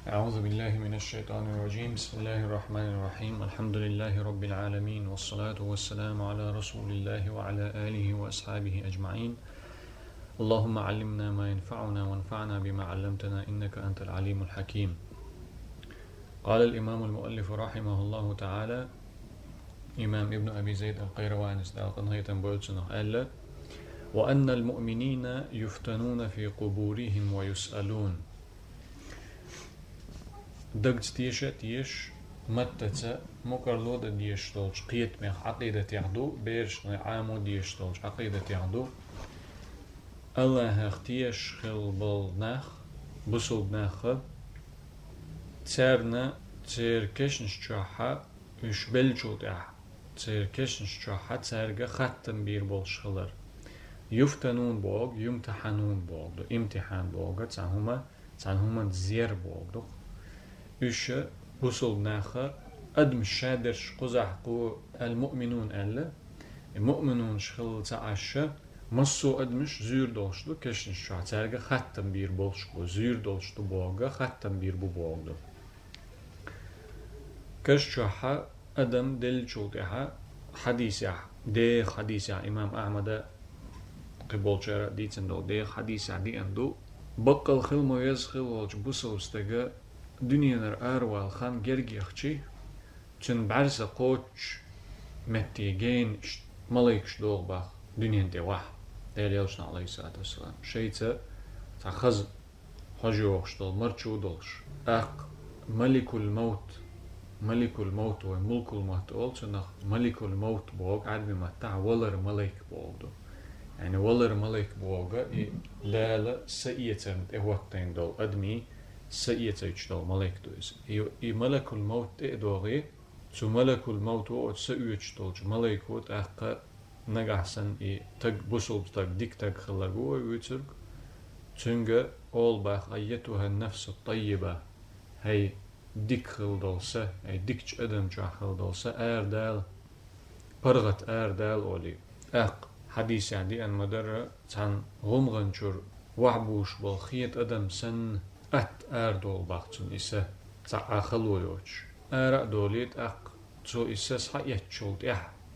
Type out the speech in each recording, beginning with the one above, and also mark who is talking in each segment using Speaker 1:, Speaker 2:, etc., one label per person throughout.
Speaker 1: أعوذ بالله من الشيطان الرجيم بسم الله الرحمن الرحيم الحمد لله رب العالمين والصلاة والسلام على رسول الله وعلى آله وأصحابه أجمعين اللهم علمنا ما ينفعنا وانفعنا بما علمتنا إنك أنت العليم الحكيم. قال الإمام المؤلف رحمه الله تعالى إمام ابن أبي زيد القيرواني استعقن هيتم بولتنا قال وأن المؤمنين يفتنون في قبورهم ويسألون دقت تيش متى مقرلو دا ديش تولج قيت من عقيدة يعدو بيرش عامو ديش تولج عقيدة يعدو الله اختيش خل بالناخ بسل بناخ تسارنا تسير كشنش جاحا وش بلجو داح تسير كشنش جاحا تسارغا ختم بير بولش خلر يفتنون بوغ يمتحنون بوغ دو امتحان بوغ تسان هما زير بوغ دو إيش بوصل ناخا أدم الشادرش قزح قو المؤمنون ألا المؤمنون شخل تعشى مصو أدمش زير دولشتو كشن شا تارغا ختم بير بولشكو زير دولشتو بوغا ختم بير بو بوغدو كش شاحا أدم دل جولدها حديثة دي حديثة إمام أحمد قبول جرى ديتن دو دي حديثة دي أندو بقل خل مويز خل والج بوصل استغا دنيا أروال خان جرجيخشي تن بعرس قوتش متيجين ملايكش دوغبا دنيا دي واحد ديال يلشنا عليه الصلاة والسلام شيء تخز حجوخش دول مرچو دولش أق ملك الموت وملك الموت أولتنخ ملك الموت بوغ عربي متاع ولر ملك بوغ يعني ولر ملك بوغ لا لا سئيتن إهوتين دول أدمي سئيتيش دول ملك دوز ملك الموت إدوغي سو ملك الموت وقت سئيتش دولج ملك وقت أق نجحسن تج بوصل تج ديك تج خلقوه ويترك تنجا أول باخ أيتها النفس الطيبة هي ديك خلدالسة هي ديكش أدم جا خلدالسة أردال برغت أردال أولي أق حديث يعني أن مدر تان غمغنشور وحبوش بالخيط أدم سن أردول باختن إسا تا أخلويوش أردوليت أق تو إسا سحيتشولت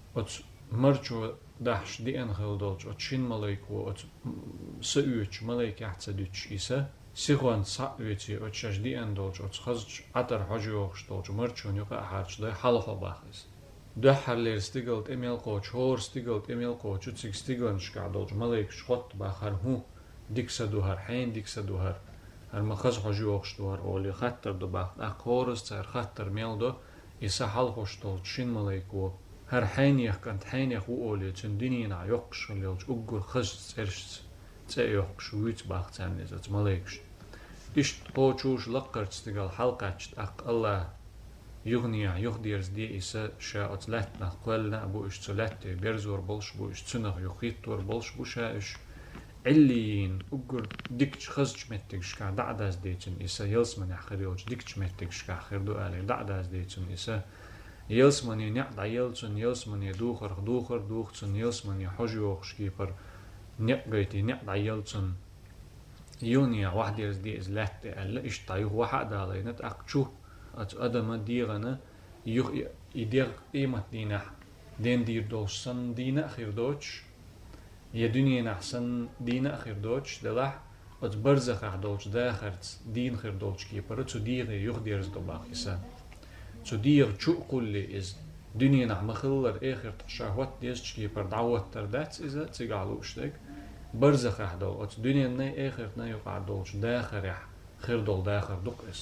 Speaker 1: مرچو داش دي ان خلدولج اتشين ملايك و ات سئوچ ملايك احتسدوچ إسا سيخوان سأويتي اتشاش دي ان دولج ات خزج عطر حجوخش دولج مرچون يقا حارج دي حلقا باخيس ده حرلير ستيغلت اميل قوچ هور ستيغلت اميل قوچ تسيك ستيغلن شكا دولج ملايك شخط باخر هو ديكسا دوهر حين ديكسا دوهر هر مخز حجوخش دوهر اولي خطر دو باخ اقورس تر خطر ميل دو إسا حلقوش دولج شين ملايك و هر حينيخ كانت حينيخ وقولي تندينينا يقش الليلج أقول خش تسرش تسيقش ويت باخ تانيزات ملايكش إشت قوچوش لقرت تقال حلقاتش أق الله يغنيا يغديرز دي إسا شاءت لاتنا قولنا أبو إش تلاتي بيرزور بلش بو إش تنغ يخيطور بلش بو شاءش عليين أقول ديكش خزج متكش كا دعداز ديتن إسا يلسمن يحخريوش ديكش متكش كا خيردو آلي دعداز ديتن إسا يلسمني نعد يلسن يلسمني دوخر يلسمني حجوخ شكيبر نعقيتي نعد يلسن يونيا واحد يرز دي إزلات ألا إشتايوه واحد علي نتأقشو أدما ديغنا يديغ إيمت دينا دين دير دوش سن دينا خير دوش يدنيا نحسن دينا خير دوش دلح برزخ دوش داخرت دين خير دوش كيبر تديغ يخديرز دوباخ إسان تدير شو قولي إز دنيا نعم خلر آخر تشهوت ديش كي بردعوت تردات إذا تجعلوش دك برزخ أحدول أت دنيا ناي آخر ناي يقعدولش داخر يح خير دول داخر دق إز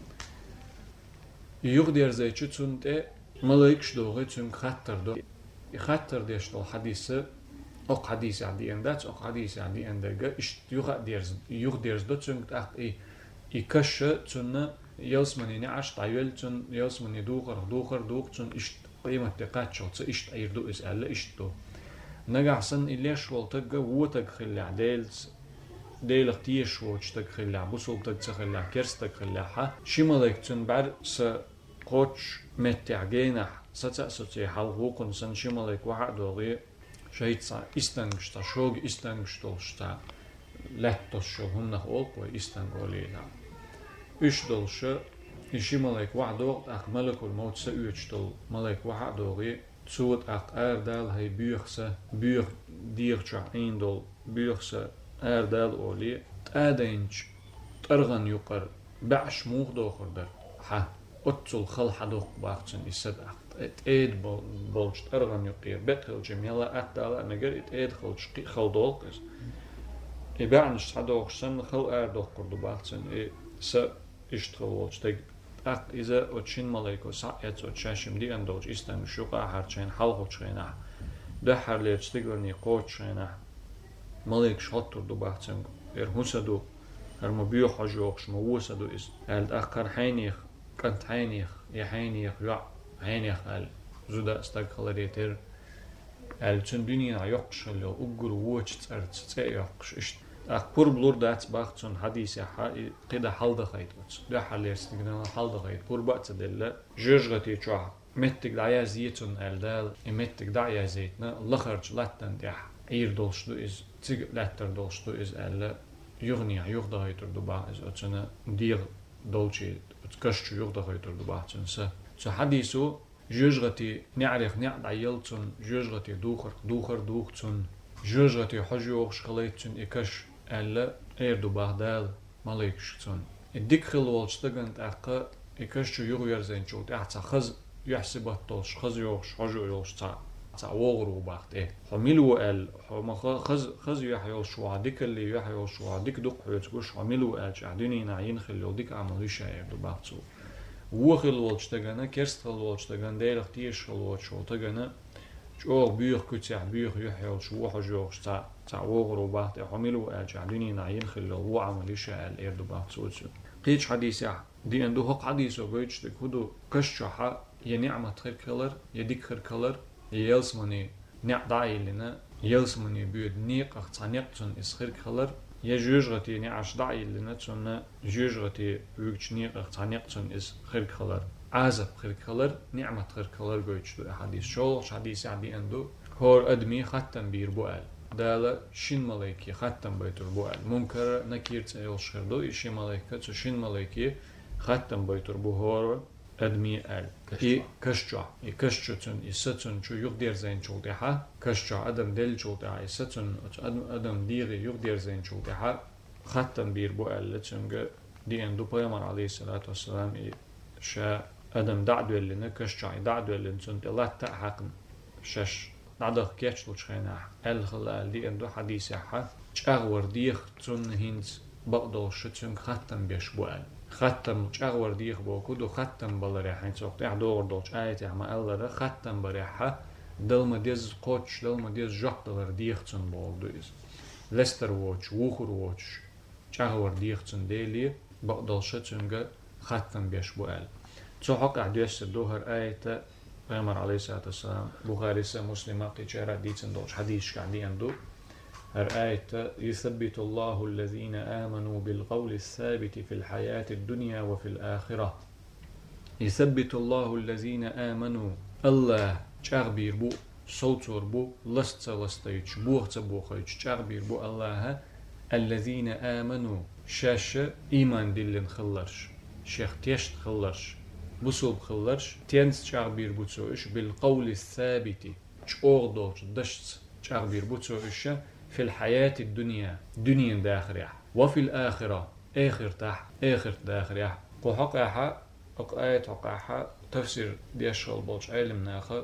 Speaker 1: يقدر زي شو تنت ملايكش دوغي تن خطر دو خطر ديش دول حديثة أق حديث عندي أندات أق حديث عندي أندجا إش يقدر دو تن أق يكش تن يلسمني نعش طايل تن يلسمني دوخر تن إشت قيمة تقاتشو تس إشت أيردو إسألة إشتو نجح سن إليش والتجا وتج خلع ديل اختيش وتج خلع بوصل تج خلع كرس تج خلع ح شمالك تن بعد س قوتش متعجينح ستأسوتي حال وقن سن شمالك واحد دوغي شيء صا إستنجشتا شوق إستنجشتولشتا لا تشوف هنخ أول كوي إستنجولي لا إيش دولش إشي ملاك واحد وقت أخ ملك الموت سأيش دول ملاك واحد دوغي تسود أخ دال هاي بيخسة بيخ ديرشع إن دول بيخسة دال أولي تادينش ترغن يقر بعش موخ دوخر در ها أتصل خل حدوخ باختن إسد أخ إيد بولش ترغن يقير بتخل جميلة أتدال نجر إيد خل دولقس إبعنش حدوخ سن خل دوخر دو باختن س إشتغل وجتك أق إذا أتشين ملايكو ساعات أتشاشم دي أندوج إستان شوقا هرچين حلقو چينا ده هر ليرستيغلني قوت چينا ملايك شطر دو باختن هسدو هر مبيو حجوخش موسدو إس هل أقر حينيخ كنت حينيخ يحينيخ يع حينيخ هل زودا استقلاليتر هل چن دنيا يقش اللي أقر ووچ تسرت يقش أخبر بلور دات باختون حديث قيدا حلد خيط ده حلير استقنال حلد خيط بور بقت دلله جرجتي چوح متك دعيا زيتون الدال متك دعيا زيتنا لخرج لاتن دح عير دولشتو إز تيج لاتر دولشتو إز ألا يغني يغدا هيتر دبا إز أتنا دير دولشي تكشش يغدا هيتر دبا تنسى حديثو جرجتي نعرف نعد عيلتون جرجتي دوختون جرجتي حجوخش خليتون إكش ألا إيردو بهدال ماليكشتون الدكخل والشتغنت أقا إكشتو يغير زين شوت أحتا خز يحسبت طولش خز يوغش حجو يوغش تا وغرو باخت حملو ال خز يحيوش وعدك اللي يحيوش وعدك دق حيوش حملو ال شعديني نعين خلو ديك عملوش إيردو باختو وخل والشتغنا كرست خل والشتغن دير اختيش خل والشتغنا شو بيخ كتير بيخ يحيل شو حجوش تا وغرو بعد حملوا أجعلني نعين خلوا هو عمليش الإرد بعد سوتش قيش حديث دي عنده حق حديث وقيش تكودو كشحة ينعمة خير كلر يديك خير كلر يلسمني نعداي لنا يلسمني بيد نيق أختانيقتن إس خير كلر يجوجغتي نعش داي لنا تنا جوجغتي ويكش نيق أختانيقتن إس خير كلر عازب خير كلر نعمة خير كلر قويتش دو حديث شو حديث عندي عنده هور أدمي ختم بير بوال دالا شين ملايكي ختم بيتر بوال منكر نكير تأيل شردو إشي ملايكة شين ملايكي ختم بيتر بوهور أدمي آل كشجع تن إستن شو يقدر زين شو دها كشجع أدم دل شو دها إستن أدم ديري يقدر زين شو دها ختم بير بوال لتنجا دي عنده بيامر عليه الصلاة والسلام شا أدم دعدو اللي نكشجع دعدو اللي نسنت الله تحقن شش نعدخ كيتش لوشخينا الخلال دي عنده حديث حا تشاغور ديخ تون هينز بقدو شتون ختم بيش بوال ختم تشاغور ديخ بوكودو ختم بالريحين سوقت دور دوش آيتي عما ألره ختم بريحة دلما ديز قوتش دلما ديز جاقدلر ديخ تون بولدو إز لستر ووتش ووخر ووتش تشاغور ديخ تون ديلي بقدو شتون ختم بيش بوال تحق أحديث الدوهر آية پیامبر علیه السلام بخاری مسلم قیچرا دیتن دوش حدیث کردی اندو هر آیت يثبت الله الذين آمنوا بالقول الثابت في الحياة الدنيا وفي الآخرة يثبت الله الذين آمنوا الله چاغبير بو صوتور بو لستيج بوخت بوخيج چاغبير بو الله الذين آمنوا شاش إيمان دلن خلرش شيخ تيشت خلرش بصوب خلرش تينس چاغبير بوتسوش بالقول الثابت چوغدوش دشت چاغبير بوتسوش في الحياة الدنيا دنيا داخريح وفي الآخرة آخر داخريح قحقاحا آية حقاحا تفسير ديشغل بولش علم ناخا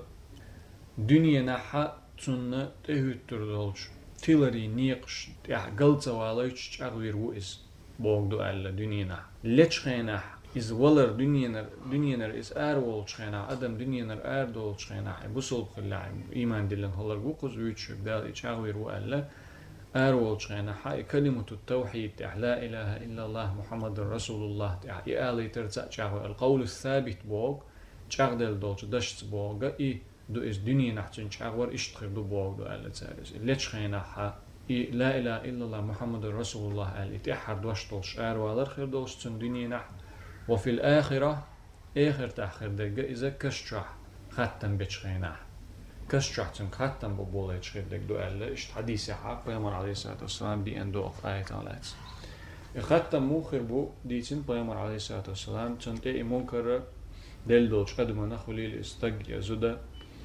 Speaker 1: دنيا ناحا تسنة تهوتر دولش تيلري نيقش تيح قلت واليش چاغبير بوئس بوغدو ألا دنيا ناح ليش خيناح إز ولر دنيا إز أرول شخنا أدم دنيا أردول شخنا بوصل خلاع إيمان دلنا هلر بوقز ويتشك دال إشاغير وألا أرول شخنا حي كلمة التوحيد لا إله إلا الله محمد رسول الله إالي ترتع شاغو القول الثابت بوغ شاغدل دولش دشت بوغ إي دو إز دنيا نحتن شاغور إشتخر دو بوغ دو ألا تسالس اللي شخنا حا إي لا إله إلا الله محمد رسول الله ألي تحر دوشتولش أرولر خير دولش تن دنيا نح وفي الآخرة آخر تأخر دقة إذا كشجع ختم بتشخينه كشجع تن ختم ببولة شخير دق دو ألا إشت حديث حق بيامر عليه الصلاة والسلام دي أندو أف آية علات حتى موخر بو ديتين بيامر عليه الصلاة والسلام تنتهي منكر دل دولش قدم نخلي استج يزودا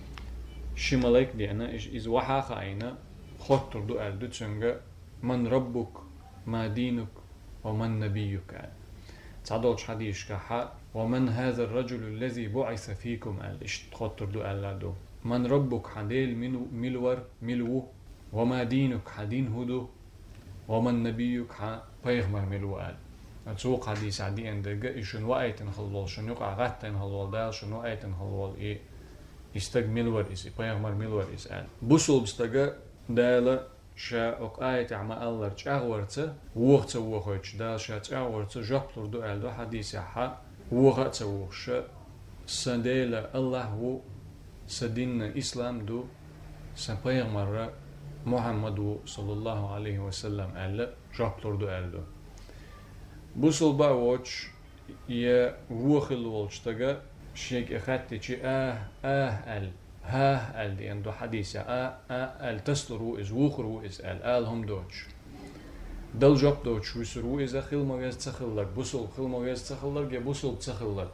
Speaker 1: شمالك دي أنا إز وحا خاينة خطر دو أل دو تنجا من ربك ما دينك ومن نبيك تعدولش حديش كحا ومن هذا الرجل الذي بعث فيكم أل إش خطر دو أل دو من ربك حديل ملور ملو وما دينك حدين هدو ومن نبيك بيغمر ملوال أتسوق حديث عدي أندقى إشن وقايتن خلوال شن يقع غتن خلوال دال شن وقايتن خلوال إيه يستق ملور إسي بيغمر ملور إسأل بوصل بستقى دال شا أقايت عما الله تأغورت ووغت ووغت دال شا تأغورت جبلر دو أل دو حديث حا ووغت ووغش سنديل الله هو سدين إسلام دو سبيغمر محمد صلى الله عليه وسلم قال جابلور دو قال دو بوصل بقى واتش يا وخل واتش تجا شيك اخدت شي قال ها قال دي عنده حديثة قال تسلرو از وخرو از قال هم دوتش دل جاب دوتش وسرو از خيل مغاز تخلك بوصل خيل مغاز تخلك يا بوصل تخلك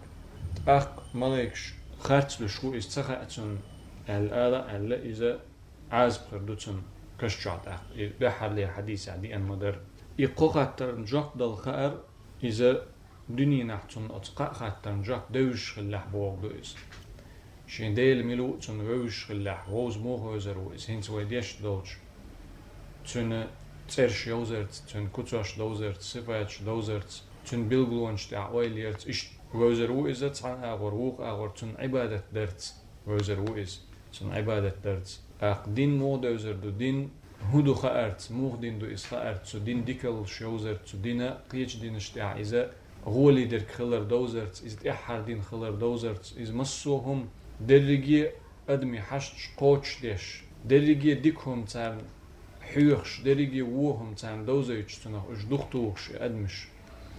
Speaker 1: مالكش خرط لشو از تخاتون قال إذا عاز بخردوتن كشجعت بحر لي حديث عدي أن مدر يقوقتر نجاق دل خير إذا دنيا نحتن أتقاء خاتر نجاق دوش خلاح بوغ دوز شين ديل ملو تن روش خلاح روز موغ وزر وز هنس ويديش دوش تن ترش يوزرت تن كتوش دوزرت صفاتش دوزرت تن بلغلونش تعويليرت إش وزر وز تن أغور ووغ أغور تن عبادة درت وزر وز تن عبادة درت دين مو دوزر دو دين هدو خارت موغ دين دو إس خارت سو دين ديكل شوزر سو دينا قيش دين اشتاع إذا غولي در خلر دوزرت إذا إحر دين خلر دوزرت إذا مسوهم درجي أدمي حشت قوش ديش درجي ديكهم تان حيوخش درجي ووهم تان دوزرت تنخ اش دختوخش أدمش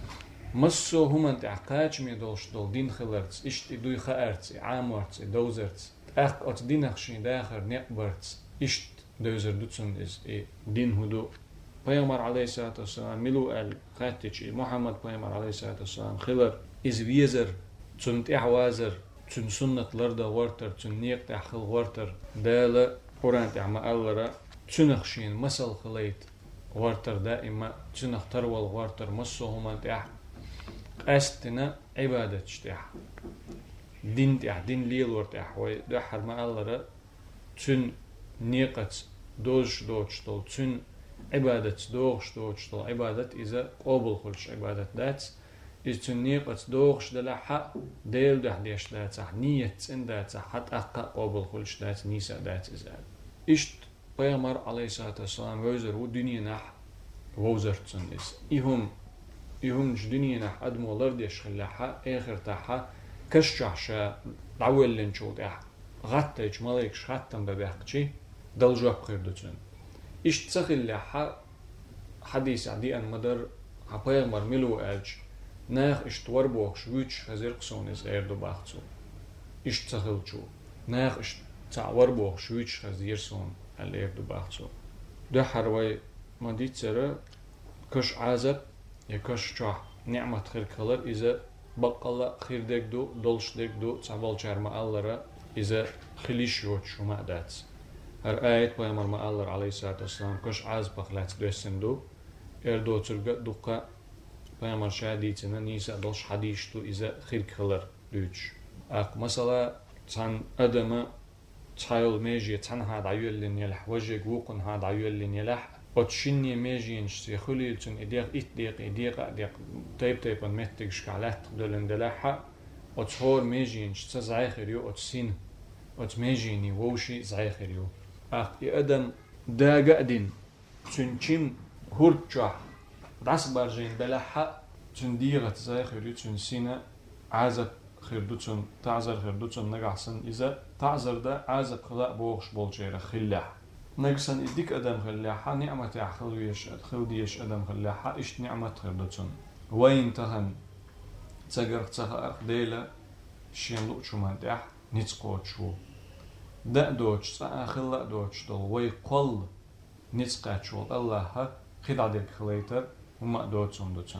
Speaker 1: مسوهم انت عقاج ميدولش دول دين خلرت إشت دوي خارت عامورت دوزرت أت دينخشين داخر نقبرت إشت دوزر دوتسون إز دين هدو بيامر عليه الصلاة والسلام ملو خاتج محمد بيامر عليه الصلاة والسلام خلر إز ويزر تون تعوازر تون سنة لردا ورتر تون نيق تحخل ورتر دالة قرآن تعمى ألرا تنخشين مسل خليت ورتر دائما تنخ تروال ورتر مسوهم انت أستنا عبادة تشتح دين دين ليل ورتح ويدحر ما الله تن نيقت دوش طول تن عبادة دوش طول عبادة إذا قابل خلش عبادة دات إذا تن نيقت دوش دلا حق ديل ده ديش دات نية إن دات حتى أقا قابل خلش دات نيسا دات إزال إشت بيامر عليه الصلاة والسلام وزر ودنيا نح وزر تنس إهم جدنيا نح أدمو لرديش خلاحا آخر تاحا كشجعشا العول لنشوت غطيج مالكش خاتم ببيحكي دل جواب خير دوتن إش تسخل لحا حديث عدي أن مدر حبايغمر ملو ألج ناخ إش توربوخ شويتش هزير قصون إز إيردو باختسو إش تسخل شو ناخ إش تعوربوخ شويتش هزير صون الإيردو باختسو ده حروي مديت سرى كش عازب يكش جاح نعمة خير كلر إذا بقلا خير ديك دو دولش ديك دو تعبال جارما ألرا إذا خليش يوتشو معدات هر آيت بيامر ما ألر عليه الصلاة والسلام كش عاز بخلات دوستندو إردو ترغا دوقا بيامر شاديتنا نيسا دولش حديشتو إذا خير كلر دوش مثلا تان أدما تايل ميجي تان هاد عيولين يلح وجه وقن هاد عيولين يلح وتشيني ميجين شتي خليلتن إديق إديق تيب مهتك شكالات دولن دلاحة وتهور ميجين شتا زعيخريو وتسين وتميجيني ووشي زعيخريو يقدم دا قادين تنشيم هورتشا داس بارجين دلاحة تنديغة زعيخريو تنسينا عازب خيردوتن تعزر خيردوتن نقعسن إذا تعزر دا عازب خلاق بوغش بولجيرا خلاح نقصن إديك أدم خلاحة نعمة خلديش أدم خلاحة إشت نعمة خيردوتن وين تهن تجر تها أخديلا شين لوتشو مادح نتقوتشو دا دوتش خلا دوتش دول ويقل نتقاتشو الله خدع ديك خليتر هم دوتسون دوتسون.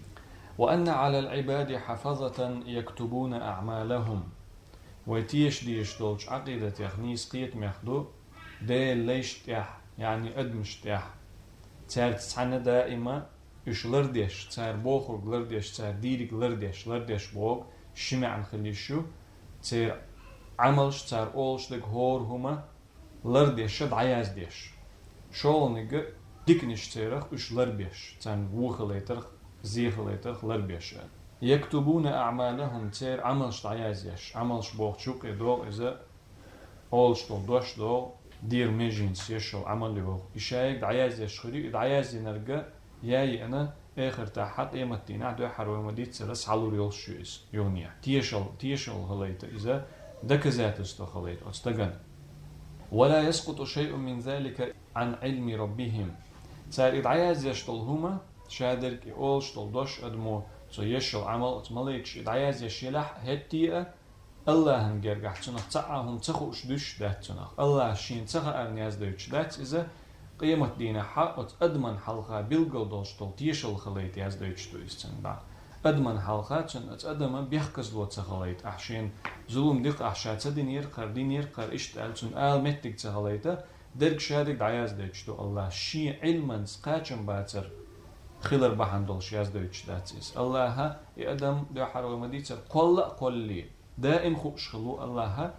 Speaker 1: وأن على العباد حفظة يكتبون أعمالهم ويتيش ديش دولش عقيدة يخنيس قيت ميخدو ديل ليش تيح يعني أدمش تيح تار تسحنا دائما إش لرديش تار بوخر لرديش تار ديرك لرديش بوغ شمع نخليشو تار عملش تار أولش دك هور هما لرديش شد عياز ديش شولنيك ديكنش تارخ إش لربيش تان ووخليترخ زيخليترخ لربيش يكتبون أعمالهم تير عملش عيازيش عملش بوغشوك إدوغ إذا أولش دول دوش دول دير ميجين سيشو عمل يوغ إشايك عيازيش خري عيازي نرجع ياي أنا آخر تحت إيمتين عدو حروي مديت سلس حلور يلشويس يونيا تيشل غليت إذا دكزات استخليت أستغن ولا يسقط شيء من ذلك عن علم ربهم تير عيازيش هما شادرك أولش دوش أدمو so يشل عمل مليكش إدعياز يشيلح هتيئة الله هنجرجح تنخ تعهم تخوش دوش دات تنخ الله شين تخ أرنياز دوش دات إذا قيمة دينا حق أدمن حلقة بيلقل دوش طول تيشل خليت ياز دوش دوش تنبع أدمن حلقة تن أدمن بيحكز لو تخليت أحشين ظلم ديق أحشات دين يرقر إشت ألتون متك تخليته درك شادك دعياز دوش دو الله شي علما سقاچن باتر خيلر بحندولش ياز دوتش داتيس الله يقدم دو حرو مديتر قلي دائم خوش خلو الله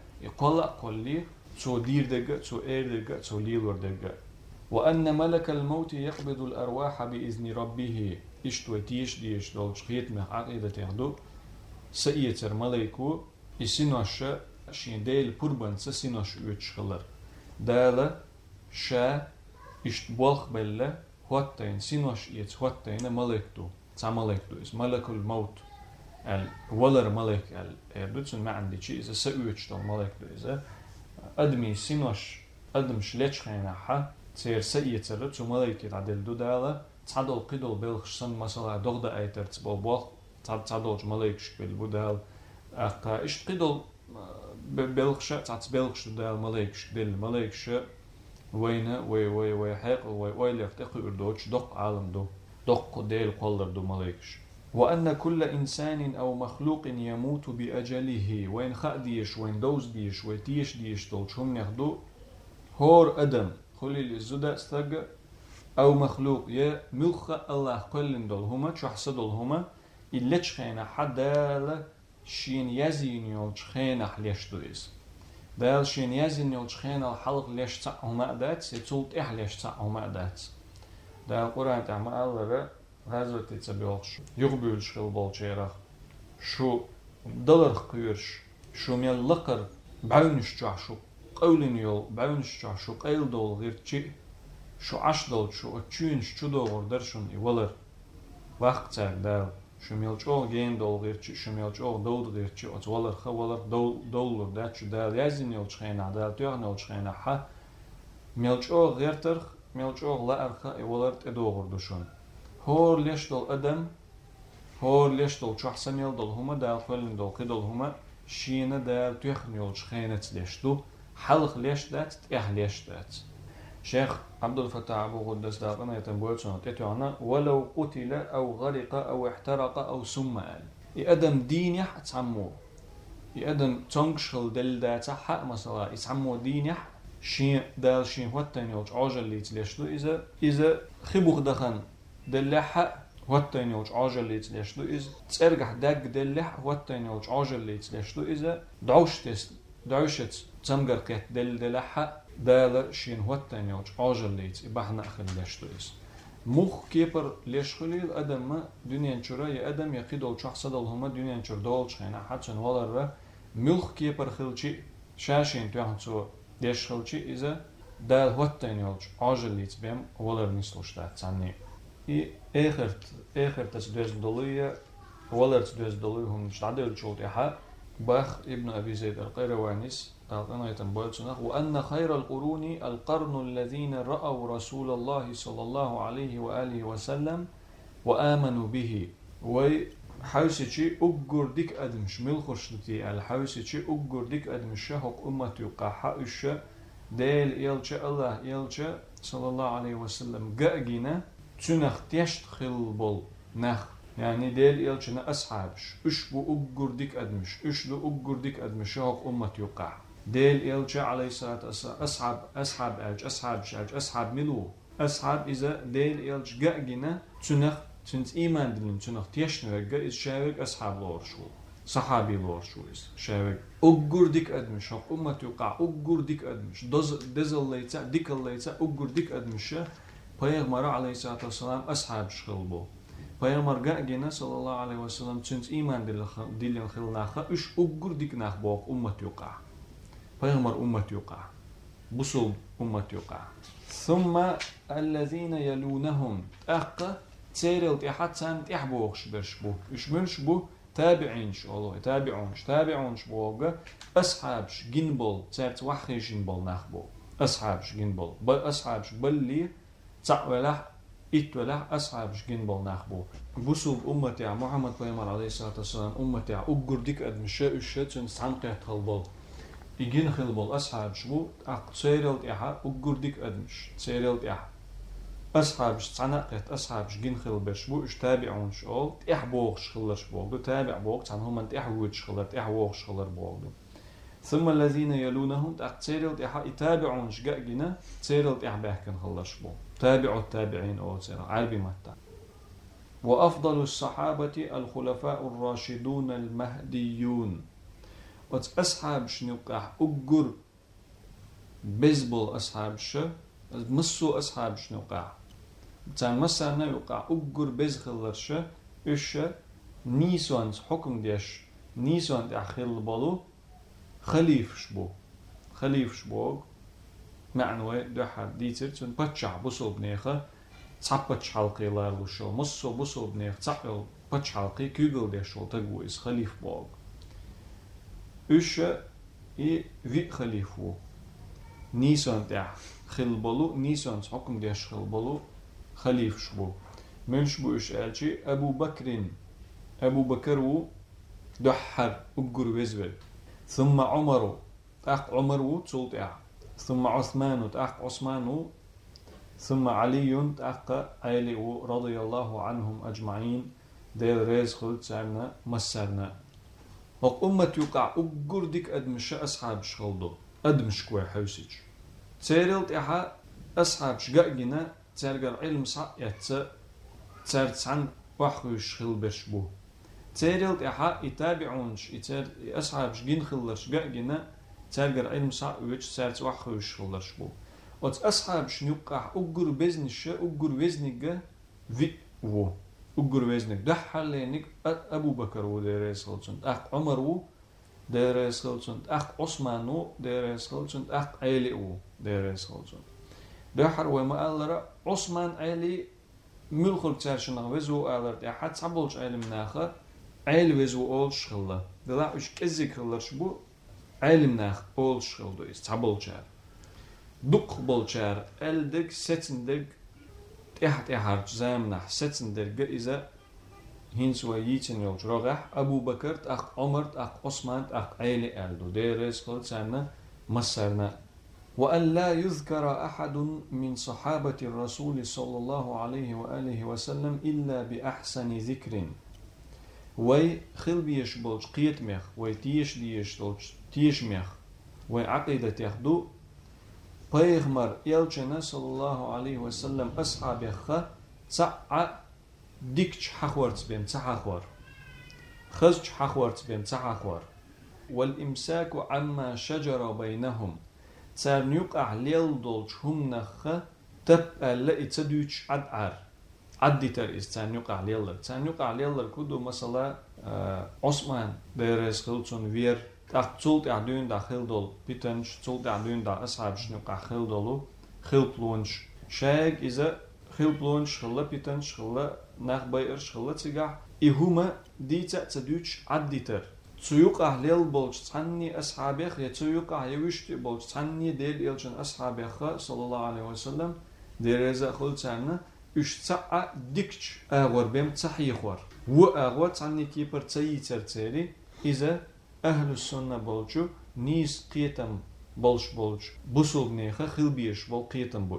Speaker 1: قلي تو دير دقة تو اير دقة تو ليلور دقة وأن ملك الموت يقبض الأرواح بإذن ربه إشتو تيش ديش دولش خيت مخ عقيدة يخدو سئيتر ملكو إسينوش شين ديل پربن سينوش اوش خلر دالا شا إشت بولخ بله هوتين سينوش يت هوتين ملكتو ملكتو اس ملك الموت الولر ملك الدوتسن ما عندي شيء اذا سويتش تو ملكتو اذا ادمي سينوش ادمش ليش خيناها تصير سيتر تو ملك تعدل دودالا تعدل قدل بالخصن مثلا دغدا ايتر تبوبو تعدل ملكش بالبودال اقا ايش قدل بالخش تعتبلخش دودال ملكش دل ملكش وينا وي حق وي لفتق اردوش دق عالم دق ديل قلر دو ملكش وأن كل إنسان أو مخلوق يموت بأجله وين خأديش وين دوز ديش ويتيش ديش دولش هم يخدو هور أدم خلي الزدا استغ أو مخلوق يا ملخ الله قلن دول هما شحص دول هما إلتش خينا حدال شين يزين يولش خينا حليش دويس دال شين يزين يولش خينا الحلق ليش تعهما دات سيتولت إحليش تعهما دات دال قرآن تعمل الله غازو تتبعوش يغبولش خلبول شيرخ شو دلر قيرش شو ميل لقر بعونش جاح شو قولن يول بعونش جاح شو قيل دول غير تشي شو عش دول شو اتشينش شو دول درشون يولر وقت دال شو ميل جو جين دول غير تشي شو ميل جو دول غير تشي اتولر خولر دولر دات شو دال يزين يول شخينا دال تيغن يول شخينا ح ميل جو غير ترخ ميل جو لا ارخا يولر تدوغر دوشون هور ليش دول أدم هور ليش دول شخصن يل دول هما دال خلن دول قدول هما شينا دال تيخن يل شخينت ليش دو حلق ليش دات تيح ليش دات شيخ عبد الفتاح أبو قدس داقنا يتنبويت سنة تيتوانا ولو قتل أو غرق أو احترق أو سمال يأدم دين يح تعمو يأدم تنقشل دل دات حق مثلا يتعمو دين يح شين دال شين واتن يلش عاجل ليت ليش دو إذا خبوخ دخن دلح واتين يوج عاجل ليت ليش دو إز ترجع دق دلح واتين يوج عاجل ليت ليش دو إذا دعوشت تمجر كت دلح دال شين واتين يوج عاجل ليت يبحنا أخل ليش دو إز مخ كيبر ليش خليل أدم ما دنيا شراء أدم يقيدول شخص دول هما دنيا شر دول شخينا حتى نولر مخ كيبر خلشي شاشين تيحن سو ليش خلشي إذا دال واتين يوج عاجل ليت بهم ولر نسلوش ده تاني آخر تسدوز دولية ولا تسدوز دولية هم شعدل شوط يحا باخ ابن أبي زيد القيروانيس قالنا يتنبول سنخ وأن خير القرون القرن الذين رأوا رسول الله صلى الله عليه وآله وسلم وآمنوا به وحوسيتي أجر ديك أدمش ملخشتي الحوسيتي أجر ديك أدمش حق أمتي قاحش ديل يلش الله يلش صلى الله عليه وسلم جاءنا تنخ تشتخل بول نخ يعني ديل إلشنا أصحابش بو أقردك أدمش دو أقردك أدمش هاق أمة يقع ديل إلشا عليه الصلاة والسلام أصحاب ألج أصحاب ملو أصحاب إذا ديل إلش جاء تنخ تنت إيمان دلين تنخ تيشنرق إذ شاوك أصحاب لورشو صحابي لورشو إذ شاوك أقردك أدمش هاق أمة يقع أقردك أدمش دزل ليتا ديكل ليتا أقردك أدمش Peygamber aleyhissalatü vesselam ashab şılbu. Peygamber gâgine sallallahu aleyhi ve sellem tünt iman dilin xilnaha üç uggur diknah boğuk ummet yuqa. Peygamber ummet yuqa. Busul ummet yuqa. Thumma allazine yelûnehum aqqa تسيرل تحتسان تحبوخش برشبو إش منشبو تابعينش والله تابعونش بوغا أصحابش جنبول تسرت وحي جنبول نخبو أصحابش جنبول أصحابش بلي تعوله إتوله أصحابش جنبول نخبو بوسوب أمتي محمد بيامر عليه الصلاة والسلام أمتي أقردك أدمشاء الشتن سانقيت خلبول يجين خلبول أصحابش بو تسيرل تحا أقردك أدمش تسيرل تحا أصحابش تعنقت أصحابش جين خلبش بو إش تابعونش أول تحبوخش خلرش بوغدو تابع بوغ تعن هم تحويتش خلر تحوخش خلر بوغدو ثم الذين يلونهم تسيرل تحا يتابعونش جاء تسيرل تحباكن خلرش بو تابعوا التابعين أو تسيرل عربي متى وأفضل الصحابة الخلفاء الراشدون المهديون أصحابش نقح أقر بيزبول أصحابش مصو أصحابش نقح تان مسانا يقع أقر بيز خلرش إش نيسوان حكم ديش نيسوان تأخيل بلو خليفش بو معنوي دوحر ديتر تون بتشع بوصل بنيخة تعبتش حلقي لارلو شو مصو بوصل بنيخ تعقل بتش حلقي كيغل ديشو تقويس خليف بوغ إش في خليفو نيسوان تأخيل بلو نيسوان حكم ديش خل بلو خليف شبو منش بو إش ألشي أبو بكر و دحر أقر وزول ثم عمر عمر تسولت ثم عثمان عثمان ثم علي علي رضي الله عنهم أجمعين دير ريز خلت سعرنا مسرنا وق أمة يقع أقر ديك أدمش أصحاب شغلدو أدمش كوي حوسيج تسيرلت أصحاب شقاقنا ترجع علم صح تسرت عن وحوش خل برشبو تسيرلت يتابعونش أصحابش جين خلرش جاءنا ترجع علم صح ويش تسرت وحوش خلرش بو وت أصحابش نيقع أجر بزنش أجر وزنك في و أجر وزنك ده حلينك أبو بكر وديرس خلصن عمر وديرس خلصن عثمان وديرس خلصن علي وديرس خلصن ده حر وما ألرا عثمان علي ملخل تشارشنا وزو ألرا حد صبولش علم ناخر عيل وزو أولش خلا دلا إيش كذي خلرش بو علم ناخ أولش خلدو إس صبولشار دق بولشار ألدك ستندك تحت حرج زامنح ستندك إذا هنس ويتن يوج رغح أبو بكر عمر عثمان علي ألدو ديرس خل سنة مسرنا وأن لا يذكر أحد من صحابة الرسول صلى الله عليه وآله وسلم إلا بأحسن ذكر وي خل بيش بولش قيت مخ وي تيش ديش دولش تيش مخ وي عقيدة يخدو بيغمر يلجنا صلى الله عليه وسلم أصحابه تسعى ديكش حخورت بين تحخور خزج حخورت بين تحخور والإمساك عما شجر بينهم تار نيقع ليل دولش هم نخ تبقى لئي تدوش عدي تر إس تار نيقع ليل كودو مثلا عثمان ديرس خلصون وير تولت عدون دا خل دول بيتنش تولت عدون دا أصحاب شنيقع خل دولو خل بلونش شاك إذا خل بلونش خلا بيتنش خلا نخ بايرش خلا تيجع إهما دي تدوش عدي تر تيوقع ليل بولش تعني أصحابه يتيوقع يوشت بولش تعني ديل إلجن أصحابه صلى الله عليه وسلم ديرزا خلصنا إش تسعى ديكش أغور بيم تحيخور وأغور تعني كيبر تيترتيري إذا أهل السنة بولشو نيس قيتم بولش بوصل نيخا خلبيش بول قيتم بويس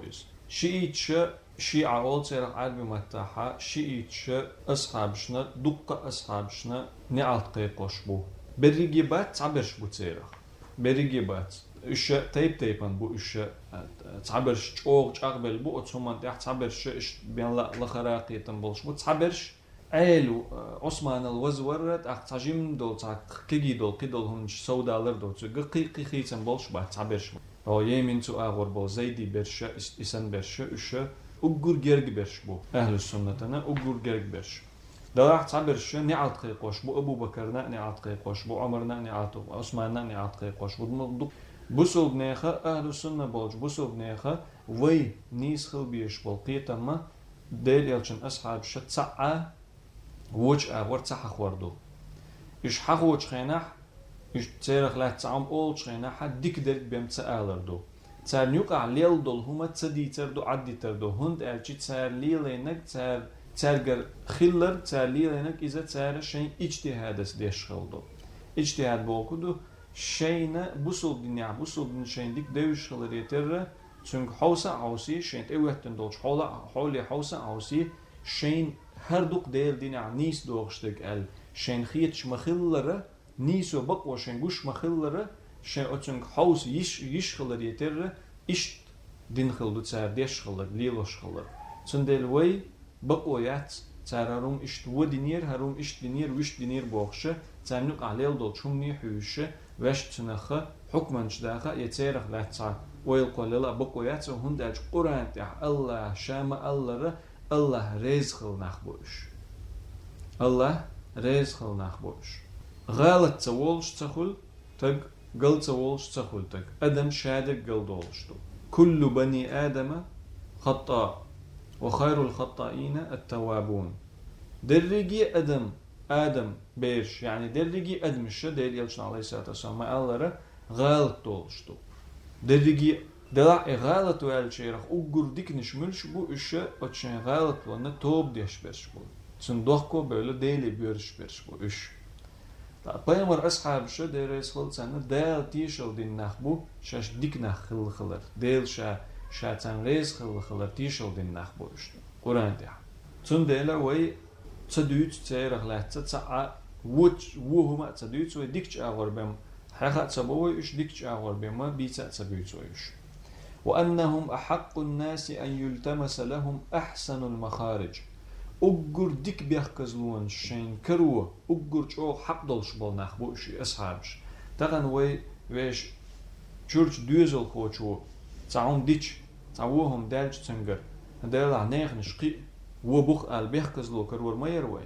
Speaker 1: شيء شيعة أول سيرق عربي متاحة شيء أصحابشنا دقة أصحابشنا نعت قيقوش بو بريجيبات تعبرش بو سيرق بريجيبات إيش تيبان بو إيش تعبرش أوغ أقبل بو أتسومان تحت تعبرش إيش بين لا لخراقي تنبلش بو تعبرش عيلو عثمان الوزورت أخ تجيم دول تعق كيجي دول كدول هنش سودالر دول قي تنبلش بو تعبرش أو يمين تو أغور بو زيدي برشة إسان برشة إيش أجور جرج برش بو أهل السنة أنا أجور جرج برش ده راح تعبرش نعت قيقوش بو أبو بكر نعت قيقوش بو عمر نعت عثمان نعت قيقوش بو بوسوب نيخا أهل السنة بولج بوسوب نيخا وي نيس خل بيش بول قيتما ديل يلشن أصحاب شتسعة ووش أغور تسحة خوردو إش حقوش خيناح إش تسيرخ لا تسعم أول خيناح ديك ديك بيم تسألر دو تسار نيوقع ليل دول هما تسدي تردو عدي تردو هند ألشي تسار ليلينك تسار خلر تسار ليلينك إذا تسار شين اجتهادس ديش خلدو اجتهاد بوكودو شينا بوصل دنيا بوصل دنيا شين ديك دوش خلر يتر چونك حوسا عوسي شين تأوهتن دولش حولي حوسا عوسي شين هردوك ديل دنيا نيس دوغشتك شين خيتش مخلره نيسو بقوة شين قوش مخلره شين أتونك حوس يش خلر يتر إشت دين خلدو تسار ديش خلر ليلوش خلر تندل وي بقوة يات تسارهم إشت ودينير هروم إشت دينير ويش دينير بوخشة تسارنوك عليل دول شمني حوشة واش تنخة حكما شداخة يتسيرخ لا تسار ويلقوا للا بقوة يات وهندج قرآن تح الله شام الله رزق نخبوش الله رزق نخبوش غلط تولش تخل تق قل تولش تخل تق أدم شادق قل دولشتو كل بني آدم خطاء وخير الخطائين التوابون درجي آدم بيش يعني درجي أدمش ديل يلشن عليه الصلاة والسلام ما الله غلط دولشتو درجي دلع غلط والشيرخ أقول ديك نشملش بو إيش أتشين غلط ونا توب ديش برش بو صندوقكو böyle ديلي بيرش برش بو إيش بيامر أصحاب شو دير يسخل سنة ديل تيشل دين نخبو شاش ديك نخل خلر ديل شا تن ريز خلر تيشل دين نخبو إيش قرآن تيح تون ديلا وي تدويت تيرخ لحظة تسعى وهما تدويت وي ديكش أغور بهم حقا تبوي إيش ديكش أغور بهم بيتا تبويت ويش وأنهم أحق الناس أن يلتمس لهم أحسن المخارج أجر ديك بيحكزلون شين كروه أجر شو حق دلش بول نخبوش أصحابش تغن ويش جورج دوزل خوشو تعون ديش تعوهم دالج تنجر دالع نيخنش قي وبخ بيحكزلو كرور ما يروي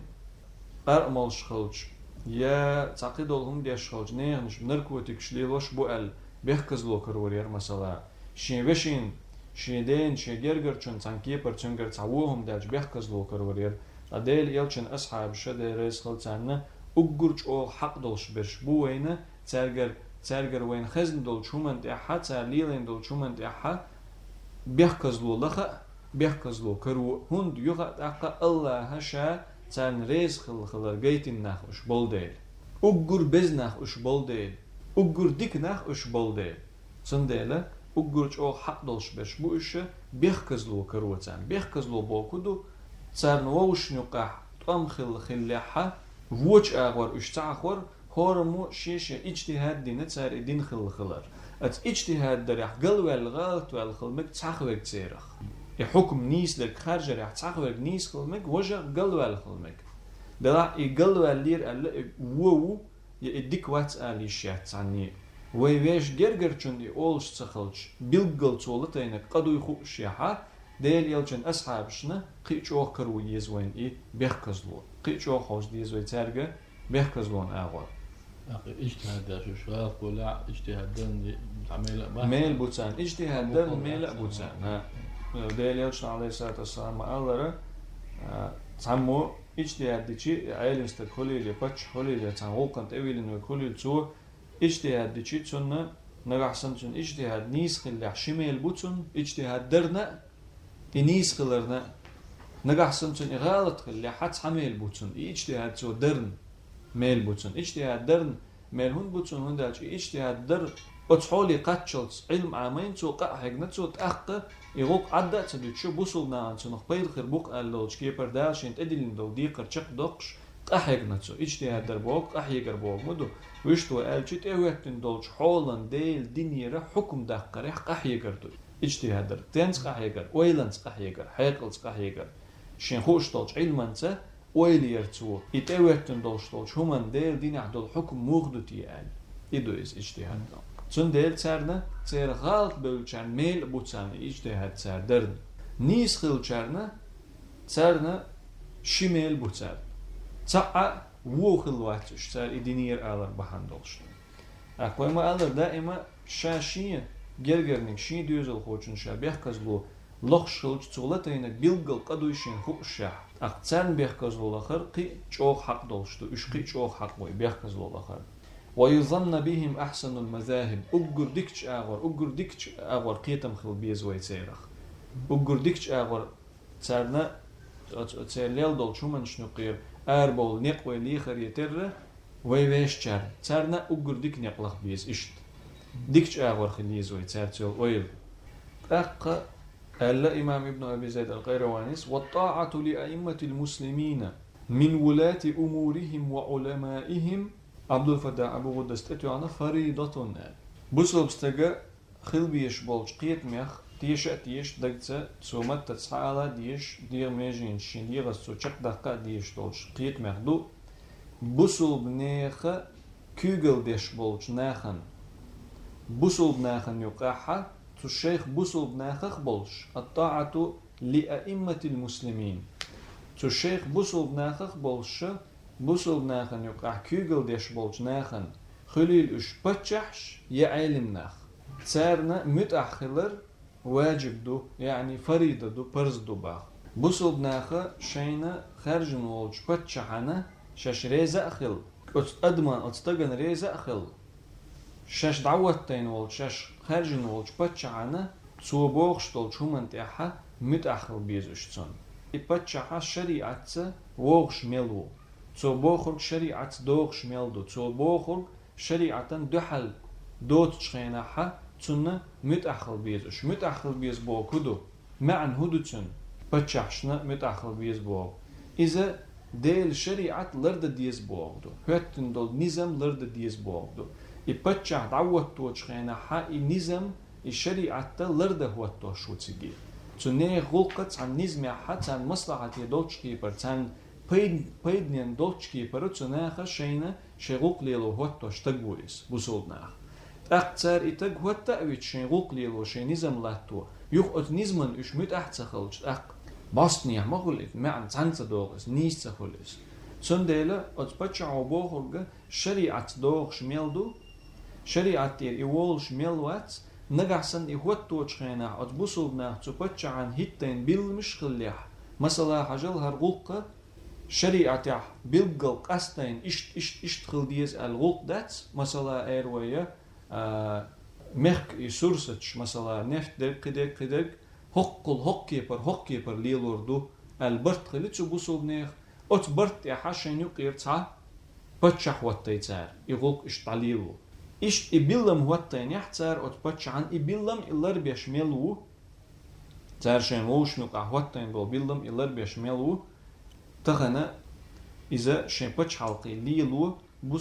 Speaker 1: أرمل شخلش يا تعقيدهم ديش خلش نيخنش نركوتك شليلوش بو بيحكزلو كرور ير مثلا شين وشين شيدين شيجرجر چون تانكي برچنگر تعوهم دالج بيحكزلو كرورير اديل يلچن اصحاب شده رئيس خلصانه اگرچ او حق دولش برش بو وينه ترگر وين خزن دول چومن دحا ترليلين دول چومن دحا بيحكزلو لخ بيحكزلو كرو هند يغا دحا الله هشا تن رئيس خلر گيتين نخ اش بولديل اگر بزنخ اش بولديل اگر ديك نخ اش بولديل سندله أجرج أو حق دلش برش بو إيش بيحكزلو كروتان بيحكزلو بوكودو تسار نووش نقاح تقام خلحة ووش أغور إيش تعخور هورمو شيشة اجتهاد دينة تسار دين خلر أت اجتهاد دريح قلو الغلط والخلمك تحخوك تسيرخ يحكم نيس لك خارج ريح تحخوك نيس خلمك وجه قلو الخلمك دلا يقلو اللير ألا وو يديك وات آليشيات عني ويش جرجر چوندي اولش تخلش بيلقل تولتينك قدو يخوش يحا ديل يلچن أصحابشنا قيچ أو كرو يزوين بيحكزلون قيچ أو خوش ديزوي ترجع بيحكزلون أغور
Speaker 2: اجتهاد شو ولا اجتهاد
Speaker 1: ميل بوتان اجتهاد ميل بوتان ديل يلچن عليه الصلاة والسلام الله تسمو اجتهاد ديشي عيل استدخلي لبتش خلي لتنغوقن تأويل وكل تو اجتهاد ديشي تسنة نجحسن تسن اجتهاد نيس خلي حشميل بوتن اجتهاد درنا نيس خلرنا نجحسن تسن غلط خلي حتى حميل بوتن اجتهاد تو درن ميل بوتن اجتهاد درن ملهون بوتون هون دالش اجتهاد در اتحولي قاتشلت علم عامين تو قاحق نتو تأخق يغوق عدا تدو شو بوصل نان تنخ بيد خير بوق اللوج كيبر دالشين تدلين دو ديقر تشق دقش قاحق نتو اجتهاد در بوق قاحيقر بوق مدو ويشتو الجيت اوهتن دولش حولن ديل دينيرا حكم دقر قاحيقر دو اجتهاد در تنس قاحيقر ويلنس قاحيقر حيقلس قاحيقر شين خوش دولش علمانسا ويليرتو يتوهتن دولش دولش همان ديل دين عدل حكم موغدوتي يدو is اجتهاد Zun deel tsarna, tser galt bulchan meel butsan ijtihad tsardern. Nis khilcharna, tsarna shimeel butsar. Tsa'a wukhilwatsh tsar idinir alar bahandolsh. Akwaima alar daima shashiya gergernik shi düzel khochun shabih kazlu lokhshilch tsulatayna bilgal qadushin khusha. Ak tsarn bih kazlu lakhar qi choq haq dolshtu, ushqi choq haq boy bih kazlu lakhar. ويظن بهم أحسن المذاهب أجر ديكش أغور قيتم خل بيزوي تيرخ أجر ديكش أغور تسرنا تسرليل دول شو من شنو قير أربول نقوي ليخر يتر ويش شر تسرنا أجر ديك نقلخ بيز إشت ديكش أغور خل بيزوي تسرتول ويل أق ألا إمام ابن أبي زيد القيروانيس والطاعة لأئمة المسلمين من ولاة أمورهم وعلمائهم عبد الفتاح أبو غدست أتوانا فريضة بسلب استجا خل بيش بولش قيت ميخ تيش دقتا سومت تتسعالا ديش دير ميجين شين دير السو چك دقا ديش دولش قيت ميخ دو بسلب نيخ كوغل ديش بولش ناخن بسلب ناخن يقاحا تو الشيخ بسلب ناخخ بولش الطاعة لأئمة المسلمين تو الشيخ بسلب ناخخ بولش بوصل ناخن يقع كوغل ديش بولج ناخن خليل اش بتشحش يعلم ناخ تسارنا متأخلر واجب دو يعني فريدة دو برز دو باخ بوصل ناخا شينا خارجن ولج بتشحنا شاش ريزا أخل أدمان أتستغن ريزا أخل شاش دعوتين ولج شاش خارجن ولج بتشحنا تو بوغش دولج همان تيحا متأخل بيزوش تون بتشحا شريعة ووغش ملو تو بوخرج شريعة دوغش ميلدو تو بوخرج شريعة دحل دوت شخيناها تنا متأخل بيزوش متأخل بيز بو كدو معن هدوتن بتشحشنا متأخل بيز بو إذا ديل شريعة لرد ديز بوغدو هاتن دول نظام لرد ديز بوغدو يبتشح دعوت تو شخيناها النظام الشريعة لرد هوتو شو تسجيل تنه غلقت عن نظام حتى عن مصلحة دوتش كيبر عن بيدنين دوتشكي برتسناخ شينا شغوق ليلو هوتو شتغويس بوسولناخ اقتار اتق هوتا اويت شغوق ليلو شي نظام لاتو يخ نظامن اش مت احتخلج اق باستني مغلف معن تانت دوغس نيس تخلس سنديلا اتبچعو بوخرج شريعه دوغ شميلدو شريعه تير ايول شميلوات نغحسن هوتو تشخينا اتبوسولناخ تبچعن هيتين بالمشخليح مثلا حجل هرغوق شريعة بيلقل قستين إشت خلديز الغلق دات مثلا إيروية مخك يسورسش مثلا نفت دق حق كيبر ليلوردو البرت خلتشو بوصل نيخ أت برت يحشين يقير تا بتشح واتيتار يغلق إشتعليلو إشت إبلم واتين يحتار أت بتشعن إبلم إلر بيشملو تارشين ووش نقع واتين دول بلم إلر بيشملو تغنى إذا شنبتش حلقي ليلو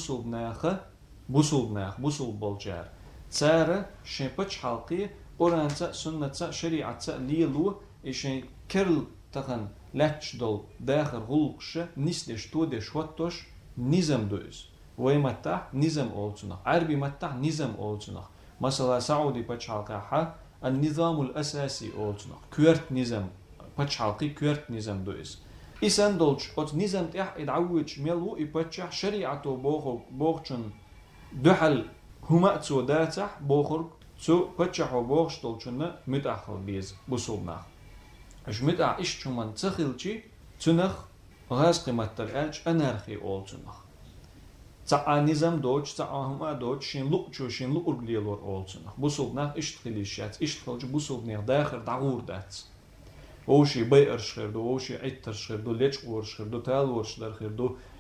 Speaker 1: بوصل بالجار تارة شنبتش حلقي أورانتا سنة شريعة ليلو إشين كرل تغن لاتش دول داخل غلقش نسدش تودش واتوش نظام دوز ويمتح نظام أولتنا عربي متح نظام أولتنا مثلا سعودي بتش حلقي النظام الأساسي أولتنا كورت نظام بتش حلقي كورت نظام دوز إسان دولش أت نظام تيح إدعوج ملو إبتشح شريعته بوخشن دحل هما تسو داتح بوخر تسو بتشحو بوخش دولشن متأخل بيز بصوبناخ إش متأ إش شمان تخيلشي تنخ غاز قيمة ترأج أنارخي أول تنخ تاع نظام دوش تاع هما دوش شين لقشو شين لقرقليلور أول تنخ بصوبناخ إش تخيليشات إش تخيلش بصوبناخ داخل دعور دات وشي بيئر شخيردو وشي عتر شخيردو ليش قور شخيردو تال ورش در خيردو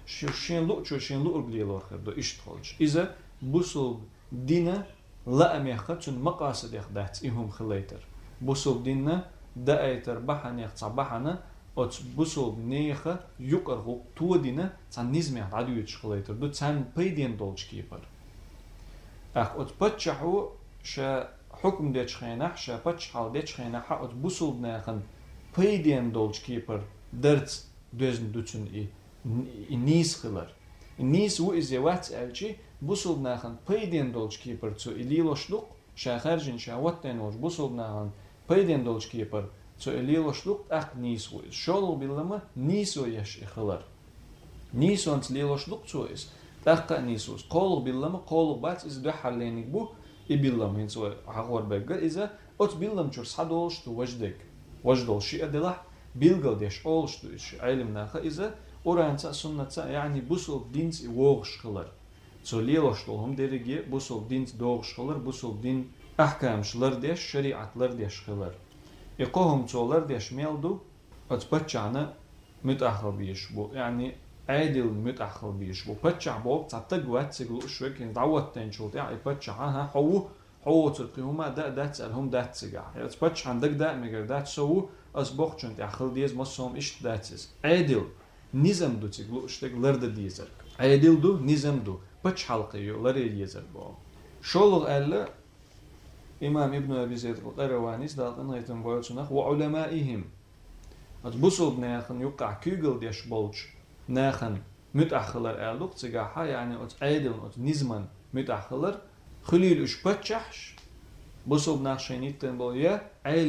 Speaker 1: شين لو خردو اشتخلش إذا بوصل دينا لا أميخت مقاصد يخدات إهم خليتر بوصل دينا دايتر بحن يختص بحنا أت بوصل نيخة يقرغو تو دينا تان نزمي عدو يتشخليتر دو تان بيدين دولش كيبر أخ أت بتشحو شا حكم ديش خينح شا بتشحال ديش خينح أت بوصل ناخن بيدين دولش كيبر درت دوزن دوتن نيس خلر نيس و إزي وات ألشي بوصل ناخن بيدين دولش كيبر تو إليلو شلوق شا خارجين شا واتين وش بوصل ناخن بيدين دولش كيبر تو إليلو شلوق أخ نيس و إز شولو بلما نيسو يش إخلر نيسو أنت ليلو شلوق تو إز تاقا نيسوس قولو بلما قولو بات إز دو حالينيك بو إبلما هنسو حقور بقى إذا أت بلما شور صدولش تو وجدك وجدول شيء أدلح بيلغل ديش أولش تو إش علم ناخا إذا أورانتا سنة يعني بوصل دينز ووغش خلر تو ليلوش طولهم درجة بوصل دينز دوغش خلر بوصل دين أحكام شلر ديش شريعة لر ديش خلر يقوهم تولر ديش ميلدو أتبتشعنا متأخر بيش بو يعني عادل متأخر بيش بو بتشع بو تعتق وات سيقلو شوك دعوت تنشوت يعني بتشعها هو تلقيهما دا تسألهم دا تسجع يعني تبتشع عندك دا مجر دا تسوو أسبوع شنت أخل ديز مصوم إيش دا تسز عادل نظام دو تيغلو اشتك لرد ديزر عادل دو نظام دو بچ حلقه يو لري ديزر بو شولغ ألا إمام ابن أبي زيد القيروانيس دالقن غيتن بويلسونخ وعلمائهم أتبصل بناخن يقع كيغل ديش بولش ناخن متأخلر ألوك تيغاحا يعني أت عادل أت نظام متأخلر خليل اش بچحش بصل بناخ شينيتن بول يا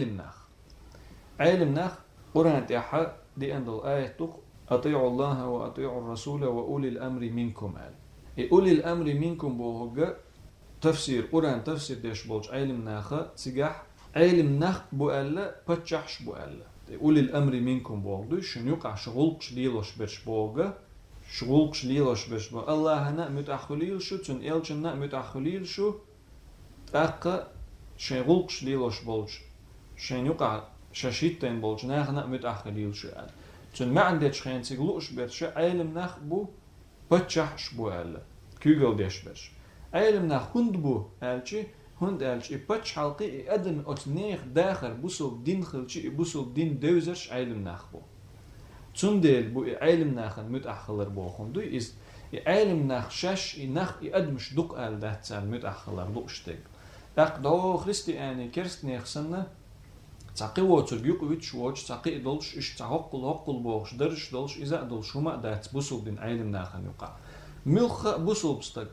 Speaker 1: علم ناخ قرآن تيحا دي أندل آية تق أطيعوا الله وأطيعوا الرسول وأولي الأمر منكم أولي الأمر منكم بوهجة تفسير قرآن تفسير ديش بولج علم ناخا تسجح علم ناخ بوألا بتشحش بوألا أولي الأمر منكم بوهجة شن يقع شغلقش ليلوش برش بوهجة شغلقش ليلوش برش بوهجة الله هنا متأخليل شو تن إلجنا متأخليل شو أقا شغلقش ليلوش بولج شن يقع شاشيتين بولج ناخنا متأخليل شو تن ما عندش خين تقولوش برش علم ناخ بو بتشحش بو ألا كيغل ديش برش علم ناخ هند بو ألشي هند ألشي بتش حلقي أدم أتنيخ داخل بوصل دين خلشي بوصل دين دوزرش علم ناخ بو تن ديل بو علم ناخن متأخلر بو خندو إز علم ناخ شاش ناخ أدمش دق أل دهتسال متأخلر دوشتك أقدو خريستي يعني كرست نيخسنة تعقي واتر بيوك ويتش واتش تعقي دولش إش تعقل بوغش درش دولش إذا دولش هما دات بوصل دين علم ناخن يقع ملخ بوصل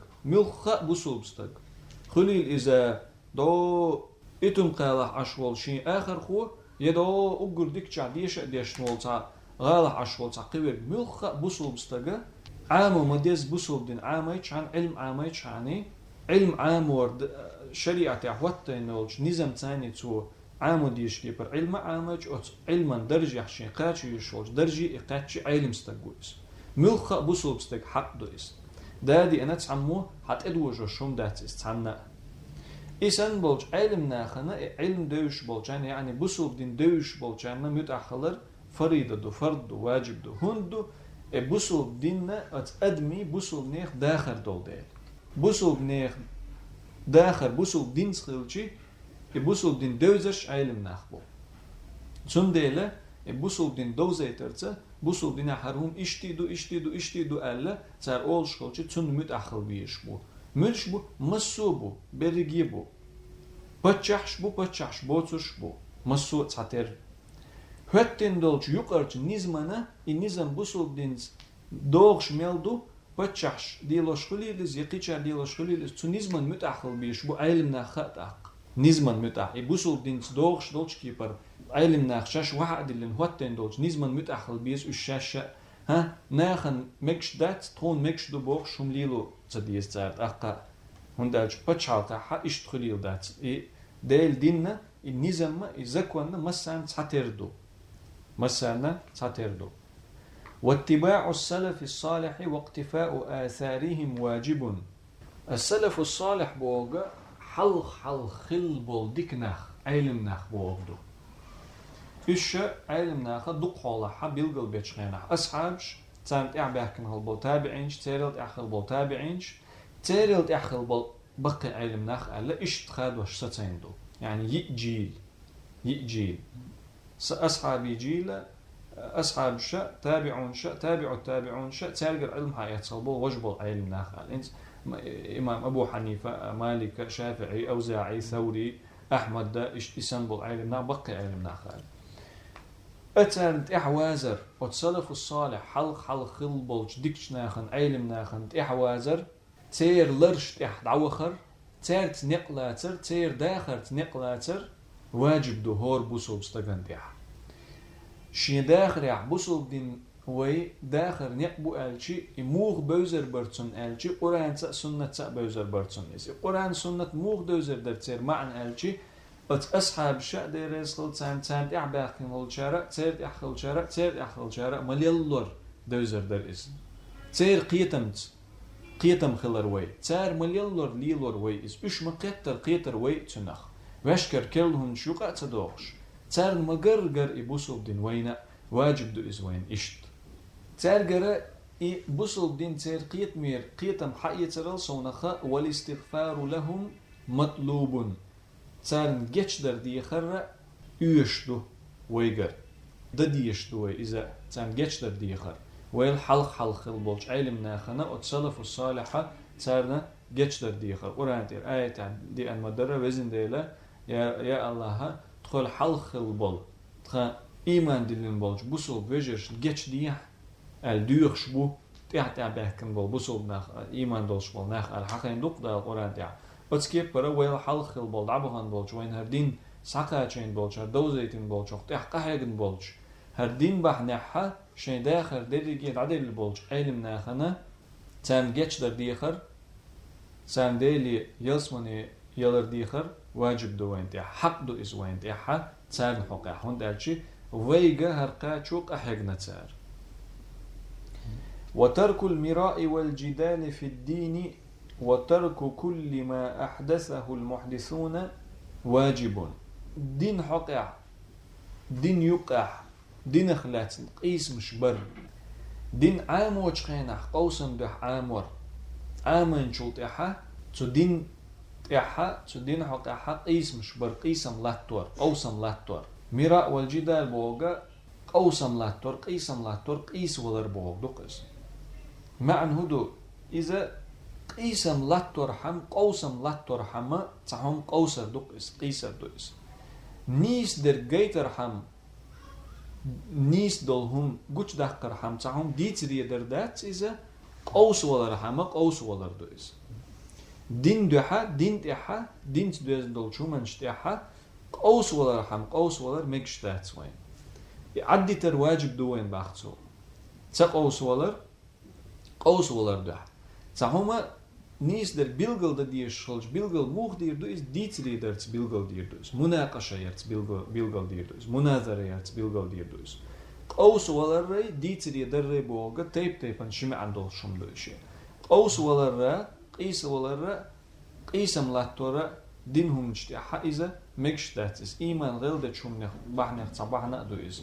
Speaker 1: بستك خليل إذا دو إتم قالح عشوال شين آخر خو يدو أقر ديك ديش نول تا غالح عشوال تعقي ملخ بوصل بستك عامو مديز بوصل دين عاميش عن علم عاميش عني علم عام ورد شريعة عواتين نولش نظام تاني تو عامو ديش كيبر علم عامج علما درجة حشين قاتش يشولش درجة قاتش علم ستقويس ملخ بوصل بستك حق دويس دادي أنا تعمو حت أدوجو شوم داتيس تعنا إسان بولج علم ناخنا علم دوش بولجان يعني بوصل دين دوش بولجان متأخلر فريدة دو فرد دو واجب دو هند دو بوصل ديننا أدمي بوصل نيخ داخل دول ديل بوصل نيخ داخل بوصل دين سخيلشي بوصل دين دوزش علم ناخبو تون ديلا بوصل دين دوزيترتا بوصل دين حرهم اشتيدو ألا تار أول شخلشي تون متأخل بيشبو ملشبو مسوبو بريجيبو بتشحش بوترشبو مسو تعتر هتين دولش يقرش نزمنا النظام بوصل دين دوغش ميلدو بتشحش ديلوش خليلز يقيتشار ديلوش خليلز تون نزمان متأخل بيشبو علم ناخت نزمان متأخل بوصل دين دوغش دولش كيبر علم ناخشاش واحد اللي هوتين دولش نزمان متأخل بيس الشاشة ها ناخن مكش دات تون مكش دو بوغ شوم ليلو تديس زارت أقا هندالش بتشالتا حا اشتخليل دات ديل ديننا النظام إزاكوانا مسانا تعتردو واتباع السلف الصالح واقتفاء آثارهم واجب السلف الصالح بوغا حل خل بول ديكناخ علم ناخ بوغدو إيش علم ناخ دق حولا حبيلغل بيتشغيناخ أصحابش تانت إعباكن هالبول تابعينش تيرلت أخل بول تابعينش تيرلت أخل بول بقي علم ناخ ألا إيش تخاد وش ستيندو يعني يجيل أصحاب جيل أصحاب شاء تابعون شاء تابعوا التابعون شاء تارجع علم حياة صلبول وجبل علم ناخال إنت إمام أبو حنيفة مالك شافعي أوزاعي ثوري أحمد دا إسنبول علم ناخ بقي علم ناخال أتانت إحوازر وتصلف الصالح حلق خلبولش ديكش ناخن علم ناخن إحوازر تير لرش دعوخر تير تنقلاتر تير داخر تنقلاتر واجب دو هور بوصوب ستغن ديح شي داخر يح بوصوب دين وي داخر نقبو ألشي موغ بوزر برتون ألشي قرآن سنة بوزر برتون إسي قرآن سنة موغ دوزر در تير معنى ألشي ات أصحاب شاء دير يسخل تانت إعباقين هالشارع تير إحخل شارع تير إحخل شارع مليلور دوزر در إس تير قيتم خلر وي تير مليلور ليلور وي إس إش مقيتر قيتر وي تنخ واشكر كلهم شوقة تدوغش تار مقرقر إبوصوب دين وينا واجب دو إز وين إشت تار قرأ إبوصوب دين تار قيت مير قيتم حقية رل صونخا والاستغفار لهم مطلوب تار نجيش در دي خرق يشدو ويقر دا دي يشدو وي إذا تار نجيش در دي خرق ويل حلق البولش علم ناخنا وتصلف الصالحة تارنا جيش در دي خرق قرآن تير آية دي المدرة وزن ديلا يا الله تقول حلق البول تقول إيمان دلين بولش بوصل بوجرش جيش ديح الديوخش بو تحت بحكم بول بوصل ناخ إيمان دولش بول ناخ الحقين دوق دا القرآن تاع أتسكيب برا ويل حلق البول دعبهان بولش وين هردين ساقاتشين بولش هردوزيتين بولش وقتح قحيقن بولش هردين بح نحا شين داخر ديريجين عدل البولش علم ناخنا تام جيش در ديخر تام ديلي يلسمني يلر ديخر واجب دو وين تاع حق دو إز وين تاعها تسار نحقا هون دالشي ويجا هرقا شوق أحقنا تسار وترك المراء والجدال في الدين وترك كل ما أحدثه المحدثون واجب دين حقع دين يقع دين خلات قيس مشبر دين عام وشخينح قوسم دح عامور عامن شوطيحة دين إحا تدين حق إحا قيس مشبر قيسم لاتور قوسم لاتور مراء والجدال بوغا قوسم لاتور قيسم لاتور قيس ولر بوغ دقس معنى هدو إذا قيسم لاتور حم قوسم لاتور حم تهم قوسر دقس قيسر دقس نيس در جيتر حم نيس دولهم قوش دقر حم تهم ديتري در دات إذا قوس ولر حم قوس ولر دقس دين دوحة دين تحة دين تدوز دول شو منش تحة قوس ولا رحم قوس ولا ميكش تحت وين عدي تر واجب دوين باختو تقوس ولا قوس ولا دوحة تهما نيس در بيلغل دا ديش خلش بيلغل موخ دير دويس ديتري درت بيلغل دير دويس مناقشة يرت بيلغل دير دويس مناظرة يرت بيلغل دير دويس قوس ولا ري ديتري در ري بوغا تيبن شمع عندول شم دويشي قوس ولا ري قيس ولا قيسم لاتورا دينهم اجتاح إذا مكش داتس إيمان غير ده شو من بحنا صباحنا دويز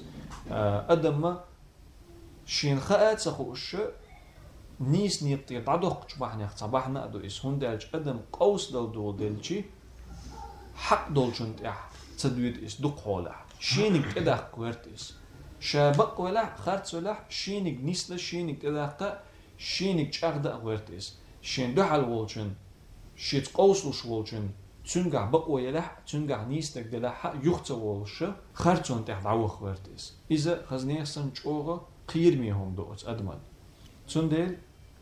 Speaker 1: أدم شين خاء تخوش نيس نيطي بعدوق بحنا صباحنا دويز هون دالج أدم قوس دو دلشي حق دولشون تاح تدويد إس دق حوله شينك إذا قويرتس شابق ولا خرط ولا شينك نيسلا شينك إذا شينك شاغدا قويرتس شين دحل والشن شيت قوسلش والشن تنجح بقوى يلح تنجح نيستك دلح يخت والش خرطون تحت عوخ ورتس إذا خزنيسن شوغا قير ميهم دوت أدمن تندل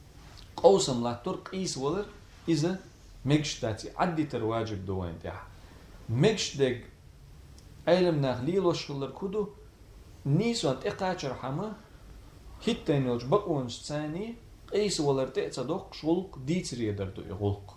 Speaker 1: قوسم لاتور قيس ولر إذا مكش داتي عدي ترواجب دوين تح مكش دق علم نخليل وشغلر كدو نيسوان تقاچر حما هيتين يلج بقونش ثاني قيس ولر تأتصدق شغلق ديتري دردو يغلق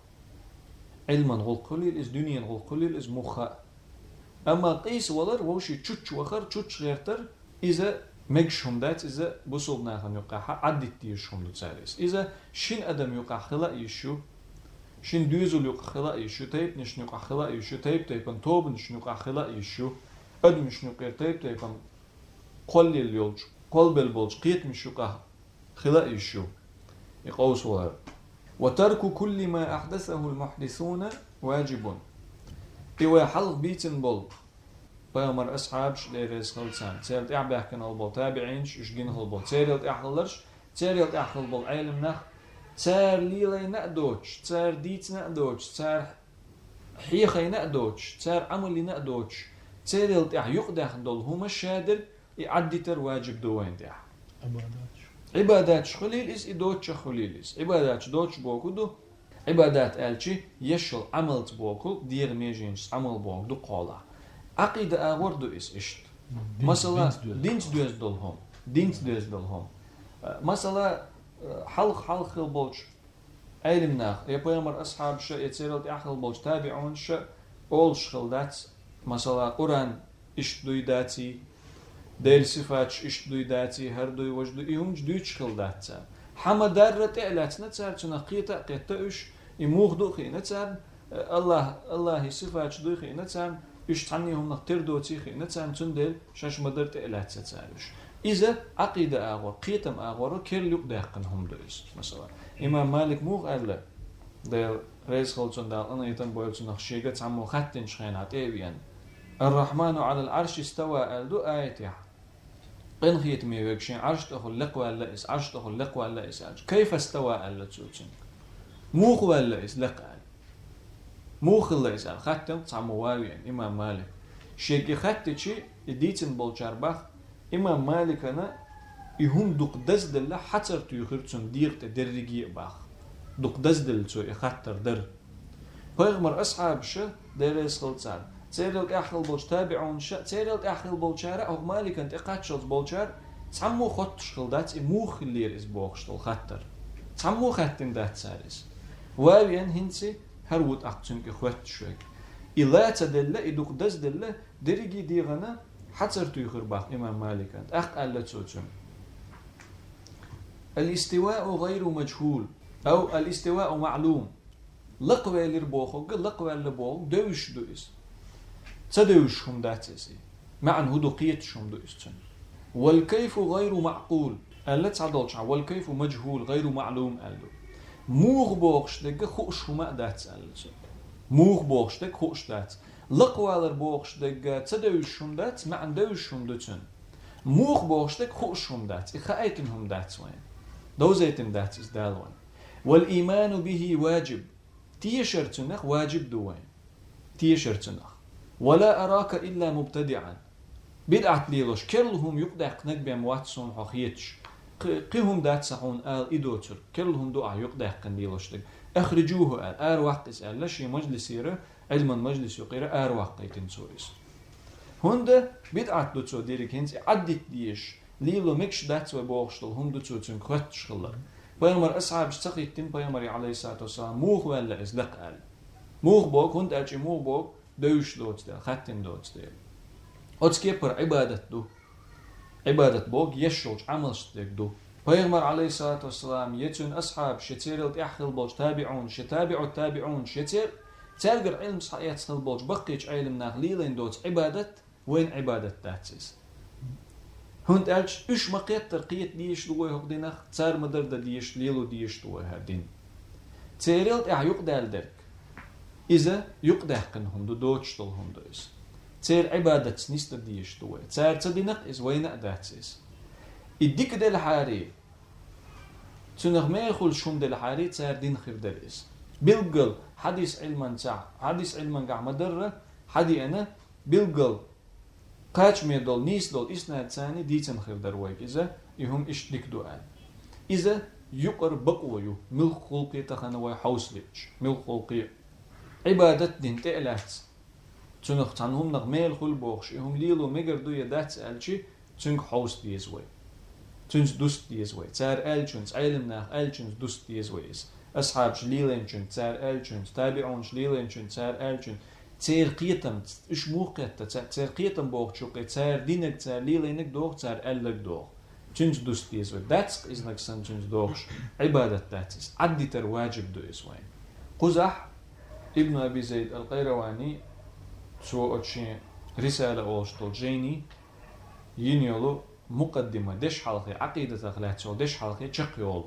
Speaker 1: علما غلق قليل إز دنيا غلق قليل إز مخا أما قيس ولر ووشي تشوش وخر تشوش غيرتر إذا مجشهم دات إذا بصوب ناخن يقع عدت ديشهم لتساريس إذا شين أدم يقع خلاء يشو شين دوزل يقع خلاء يشو تيب نش يقع خلاء يشو تيبن توب نش يقع خلاء يشو أدم نش يقع تيبن قليل يلج قلب البلج قيت مش يقع
Speaker 3: خلاء يشو يقوس ولر وترك كل ما أحدثه المحدثون واجب إيوا حلق بيتن بول بيامر أصحابش ليرز خلصان تيرت إعباكن البول تابعينش إشجين البول تيرت إحلرش تيرت إحل بول علم نخ تار ليلي نقدوش تار ديت نقدوش تار حيخي نقدوش تار عملي نقدوش تيرت إح يقدح دول هما الشادر يعدي تر واجب دوين دح عبادات خليل إس إدوتش خليل إس عبادات دوتش بوكو عبادات ألشي يشل عملت بوكو دير ميجينش عمل بوك دو قولا عقيدة أوردو إس إشت مثلا دينت دوز دولهم مثلا حلق البولش علم ناخ يبيمر أصحاب شا يتسيرلت أحل البولش تابعون شا أولش خلدات مثلا قرآن إشت دويداتي ديل صفاتش إشت دويداتي هردوي وجدو إيهمش دويتش خلدات حما دارة إعلاتنا تسار تنقيتا قيتاوش يموخدو خينا تسار الله صفاتش دوي خينا تسار إشت عنيهم نقتر دوتي خينا تسار تندل شاش مدرت إعلات تسارش إذا عقيدة أغور قيتم أغور كيرلوك داقنهم دويس مثلا إمام مالك موغ ألا ديل ريز خلصون دال أنا يتم بويلسون نخشيقة تعمو خاتن شخينات إيبيان الرحمن على العرش استوى ألدو آياتي قن خيت ميوكشين عرش تأخل لقوى اللائس عرش تأخل لقوى اللائس كيف استوى ألا تسوتين موغ واللائس لقى موغ اللائس خاتن تعمو واويان إمام مالك شيكي خاتتشي يديتن بولجارباخ إمام مالك أنا يهم دوق دزدل حتر تيخرتون ديرت درجي باخ دوق دزدل تو يخطر در بيغمر أصحاب شا درس خلصان تيرلك أحل بولش تابعون شا تيرلك أحل بولشارة أو مالك أنت قاتشلت بولشار تعمو خطش خلدات موخ اللير إس بوخشتل خطر تعمو خطن دات سارس وابين هنسي هرود أقتن إخوات شوك إلا تدل إدوق دزدل درجي ديغنا حتر تيخر باخ إمام مالك أنت أقل تسوتم الاستواء غير مجهول أو الاستواء معلوم لقوى لربوخوك لقوى لربوخ دوش دويس تدوشهم داتسي معن هدوقيتشهم دويستن والكيف غير معقول ألا تعدلش والكيف مجهول غير معلوم ألو موغ بوخشتك خوشهما داتس ألسو موغ بوخشتك خوش داتس لقوى لربوخشتك تدوشهم داتس معن دوشهم دوتن موغ بوخشتك خوشهم داتس إخايتنهم داتس وين دوزيتن داتس دالوان والإيمان به واجب تيشرتنخ واجب دوين تيشرتنخ ولا أراك إلا مبتدعا بدعت ليلوش كلهم يقدق نقبع مواتسون حقيتش قيهم دات سحون آل إدوتر كلهم دعا يقدق ليلوش أخرجوه آل وقت آل لشي مجلس يرى علما مجلس يقير وقت يتنسوريس هنده بدعت دوتو ديرك هنس عدت ديش ليلو مكش دات وبوغشتل هم دوتو تنكوتش خلال بيامر أصحاب استقيتين بيامر عليه الصلاة والسلام موغ ولا إزلق آل موغ بوغ هند أجي موغ بوغ دوش دوت ديل خاتن دوت ديل أتسكيبر عبادة دو عبادة بوغ يشوج عمل شتك دو بيامر عليه الصلاة والسلام يتون أصحاب شتيرلت إحخل بوغ تابعون شتابعوا تابعون شتير تلقر علم صحيات سخل بوغ بقيش علم ناخ ليلين دوت عبادة وين عبادة داتسيس هند ألش إش مقيت ترقيت ديش دوي هق دينخ تار مدرد ديش ليلو ديش دوي هردين تيرلت يقدال درك إذا يقدحقنهم دو دوتشتلهم دويس تير عبادة نيستر ديش دوي تار تدينق إز وين أداتسيس إديك دل حاري تنغ ما يخل شون دل حاري تار دين خير دلس بلقل حديث علما تاع حديث علما قاع مدرة حدي أنا بلقل قاش ميدول نيس دول إسناد ثاني ديتن خير درويك إذا يهم إش ديك دوال إذا يقر بقويو ملك خلقي تخنوي حوسليش ملك خلقي عبادة دين تألات تنخ تنهم نغميل خل بوخش يهم ليلو ميجر دو يدات ألشي تنخ حوس ديزوي تنس دوست ديزوي تار ألشنس علم ناخ ألشنس دوست ديزويس أصحاب شليلنشن تار ألشنس تابعون شليلنشن تار ألشن تار قيتم إش موقعت تار قيتم بوخ شوقي تار دينك تار ليلينك دوخ تار ألك دوخ تنس دوست ديزوي داتس إزنك سن تنس دوخش عبادة داتس عدي تر واجب دو إزوين قزح ابن أبي زيد القيرواني سو أتشي رسالة أوشتل جيني ينيولو مقدمة دش حلقة عقيدة أخلاق دش حلقة شق يول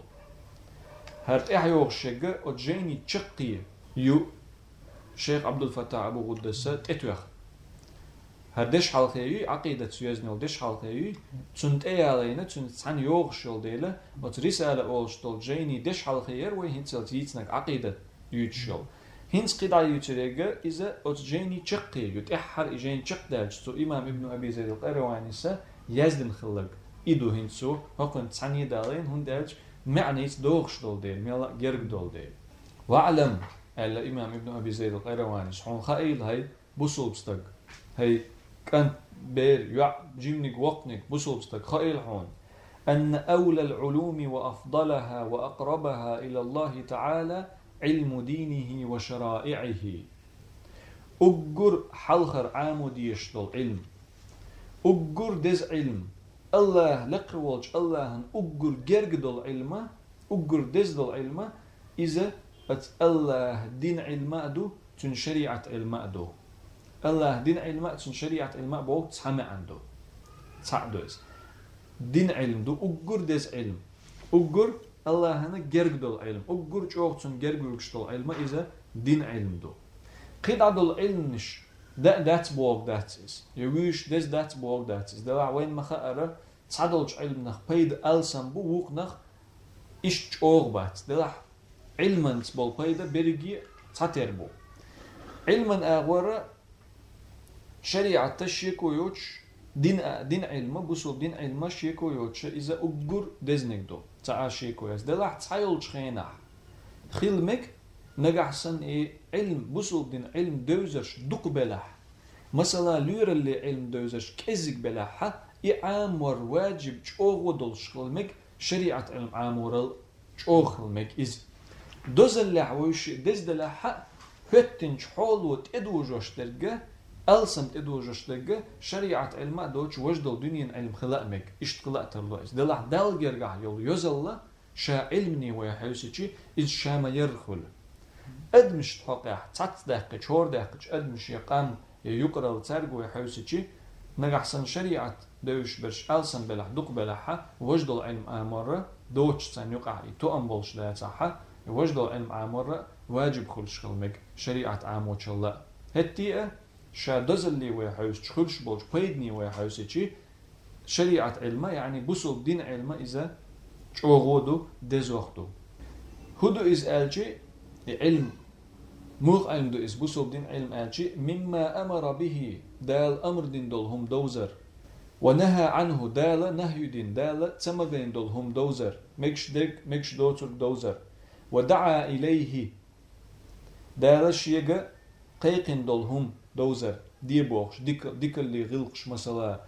Speaker 3: هرت إحيوغ شقة أجيني شقية يو شيخ عبد الفتاح أبو قدسة تتوخ هردش حلقة يو عقيدة سيزني ودش حلقة يو تنت علينا تنت عن يوغ شل ديلا وترسالة أولشتول جيني دش حلقة يروي هنتل تيتنك عقيدة يوتشل هنس قطع يوتريجا إذا أتجيني شقي يتأحر إجين شق دالج تو إمام ابن أبي زيد القيرواني سا يزدن خلق إدو هنسو هكون تسعني دالين هن دالج معنى دوغش دول ديل ميلا جرق دول ديل وعلم على إمام ابن أبي زيد القيرواني سحون خائل هاي بوصل بستق هاي كان بير يع جيمنك وقنك بوصل بستق خائل حون أن أولى العلوم وأفضلها وأقربها إلى الله تعالى علم دينه وشرائعه أجر حلخر عامود يشتل علم أجر دز علم الله لقولج الله أجر جرجد العلم أجر دز العلم إذا الله دين علم أدو تن شريعة علم أدو الله دين علم تن شريعة علم بوقت سمع عنده تعدوز دين علم دو أجر دز علم أجر الله هنا جرجد العلم أجر جوقتن جرجد العلم إذا دين علم دو قيد عدل العلم نش that's work that is يويش that's work that is ده وين ما خأره تعدلش علم نخ بيد ألسن بو وق نخ إيش أوربات ده علما بول بيد برجي تعتر بو علما أغورة شريعة تشيكو يوتش دين علم بوصل دين علم شيكو يوتش إذا أجر دزنك دو تعاشيكو يس ده تعيلش خينح خيلمك نجحسن علم بوصل دين علم دوزش دق بلح مثلا لير اللي علم دوزش كزك بلحها عامور واجب جوغدل شخلمك شريعة علم عامور جوغلمك إز دوز اللي عويش دز دلحها هتنش حولوت ادوجوش درجة ألسمت ادوجوش درجة شريعة علم دوش وجدل دنيا علم خلقمك اشتقلقت الله إز دلح دال جرجع يول يزل شا علمني ويحيوسيشي إز شا ما يرخل أدمش تحقيح تعت دقيق شور دقيق أدمش يقام يقرأ وترق ويحيوسيشي نجحسن شريعة دوش برش ألسن بلح دق بلحها وجدل علم آمرة دوش تن يقع تؤم بولش لا صحة وجدل علم آمرة واجب خلش خلمك شريعة عاموش الله هتيئة شا دزلي ويحيوس خلش بولش بيدني ويحيوسيشي شريعة علمه يعني بوصل دين علمه إذا شوغودو دزوختو هدو إز ألجي علم موغ علم دو إز بوصل دين علم ألجي مما أمر به دال أمر دين دول هم دوزر ونهى عنه دال نهي دين دال تمغين دول هم دوزر مكش دوتر دوزر ودعا إليه دال شيغا قيقين دول هم دوزر دي بوخش ديك اللي غلقش مثلا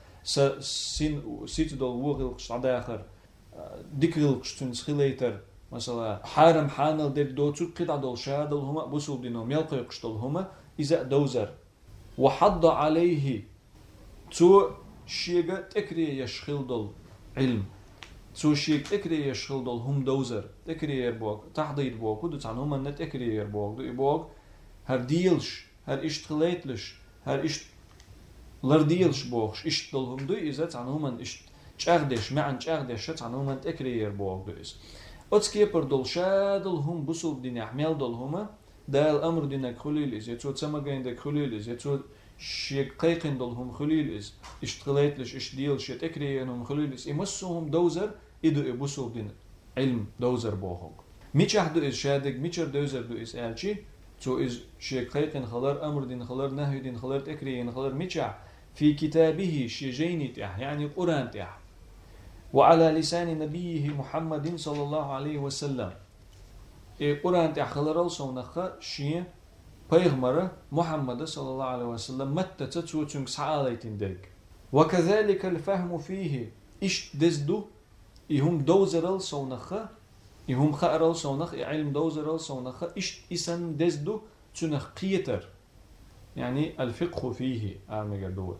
Speaker 3: سيت دول وغلقش عداخر ديك غلقش تنسخيليتر مثلا حارم حانل دير دوتر قطع دول شادل هما بوصل دينهم يلقيقش دول هما إذا دوزر وحض عليه تو شيغا تكري يشخل دول علم تو شيغ تكري يشخل دول هم دوزر تكري يربوك تحضير بوك ودو تعنو من نتكري يربوك دو يبوك هر ديلش هر اشتغليتلش هر اشت لرديلش بوخش اشتغلهم دو إذا تعنو من چاردش معن چاردش تعنو من تكري يربوك دو إذا أتسكيبر دول شادل هم بسول دين أحمل دول هما دا الأمر دينك خليل إز يتو تسمغين دك خليل إز يتو شيك قيقين دول هم خليل إز اشتغليتلش اشديلش يتكريينهم خليل إز إمسوهم دوزر إدو إبسول دين علم دوزر بوخوك ميچه دو إز شادك ميچر دوزر دو إز آلچي تو إز شيك قيقين خلر أمر دين خلر نهي دين خلر تكريين خلر ميچه في كتابه شيجيني تح يعني قرآن تح وعلى لسان نبيه محمد صلى الله عليه وسلم قرآن تحخلر صونخ شيء پیغمبر محمد صلى الله عليه وسلم متى تتوتنك سعاليتين درك وكذلك الفهم فيه إش دزدو إهم دوزرل صونخ إهم خأرل صونخ علم دوزرل صونخ إش إسن دزدو تنخ قيتر يعني الفقه فيه أرمجدوه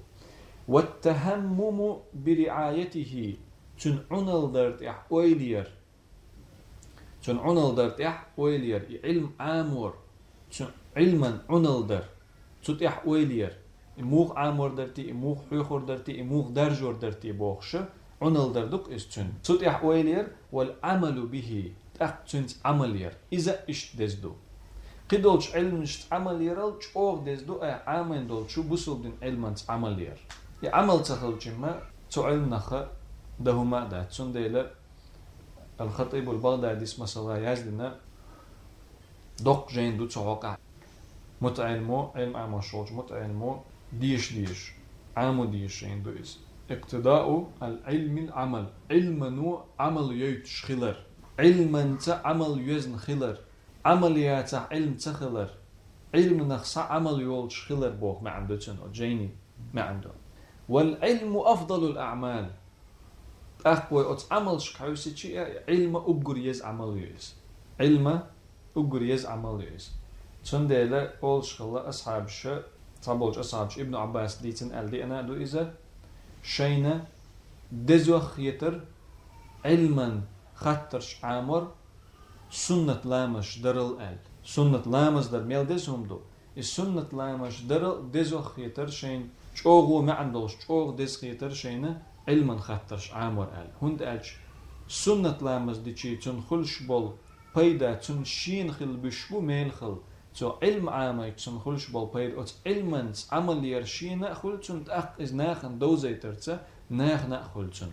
Speaker 3: والتهمم برعايته تن عنل درت إح أويلير تن عنل درت إح أويلير علم آمور تن علما عنل در تت إح أويلير إموخ آمور درتي إموخ حيخور درتي إموخ درجور درتي بوخش عنل دردق إستن تطيح ويلير والعمل به تأخذ عملير إذا إشت دزدو قدولش علم إشت عملير أو دزدو عامين دول شو بوصل دين علم عملير عمل تخلج ما تعلم نخ ده هما ده تنديل الخطيب البغدادي اسمه صلاة يزدنا دق جين دو تعوقع متعلمو علم عمشوج متعلمو ديش عامو ديش جين دو إس اقتداء العلم العمل علم نو عمل يوتش خلر علم عمل يزن خلر عمليات علم تخلر علم نخص عمل يولش خلر بوخ ما عنده تنو جيني ما عنده والعلم أفضل الأعمال أخوي أتعمل شكاوسي علم أقر يز عمل يز علم أقر يز عمل يز تنديلا أول شغلة أصحاب الشيء طبعا أصحاب ابن عباس ديتن ألدي أنا دو إذا شينا دزوخ يتر علما خطرش عامر سنة لامش درل أل سنة لامش در ميل دزهم دو السنة لامش درل دزوخ يتر شين شوغو ما عندوش شوغ دز يتر شينا علما خطرش عامر أل هند ألش سنة لامش دي چي تن خلش بول پیدا تن شين خل بشبو ميل خل تو علم عامي تن خلش بول پیدا ات علمنس عمل يرشينا خل تن تأخ إز ناخن دوزي ترتا ناخ نأخل تن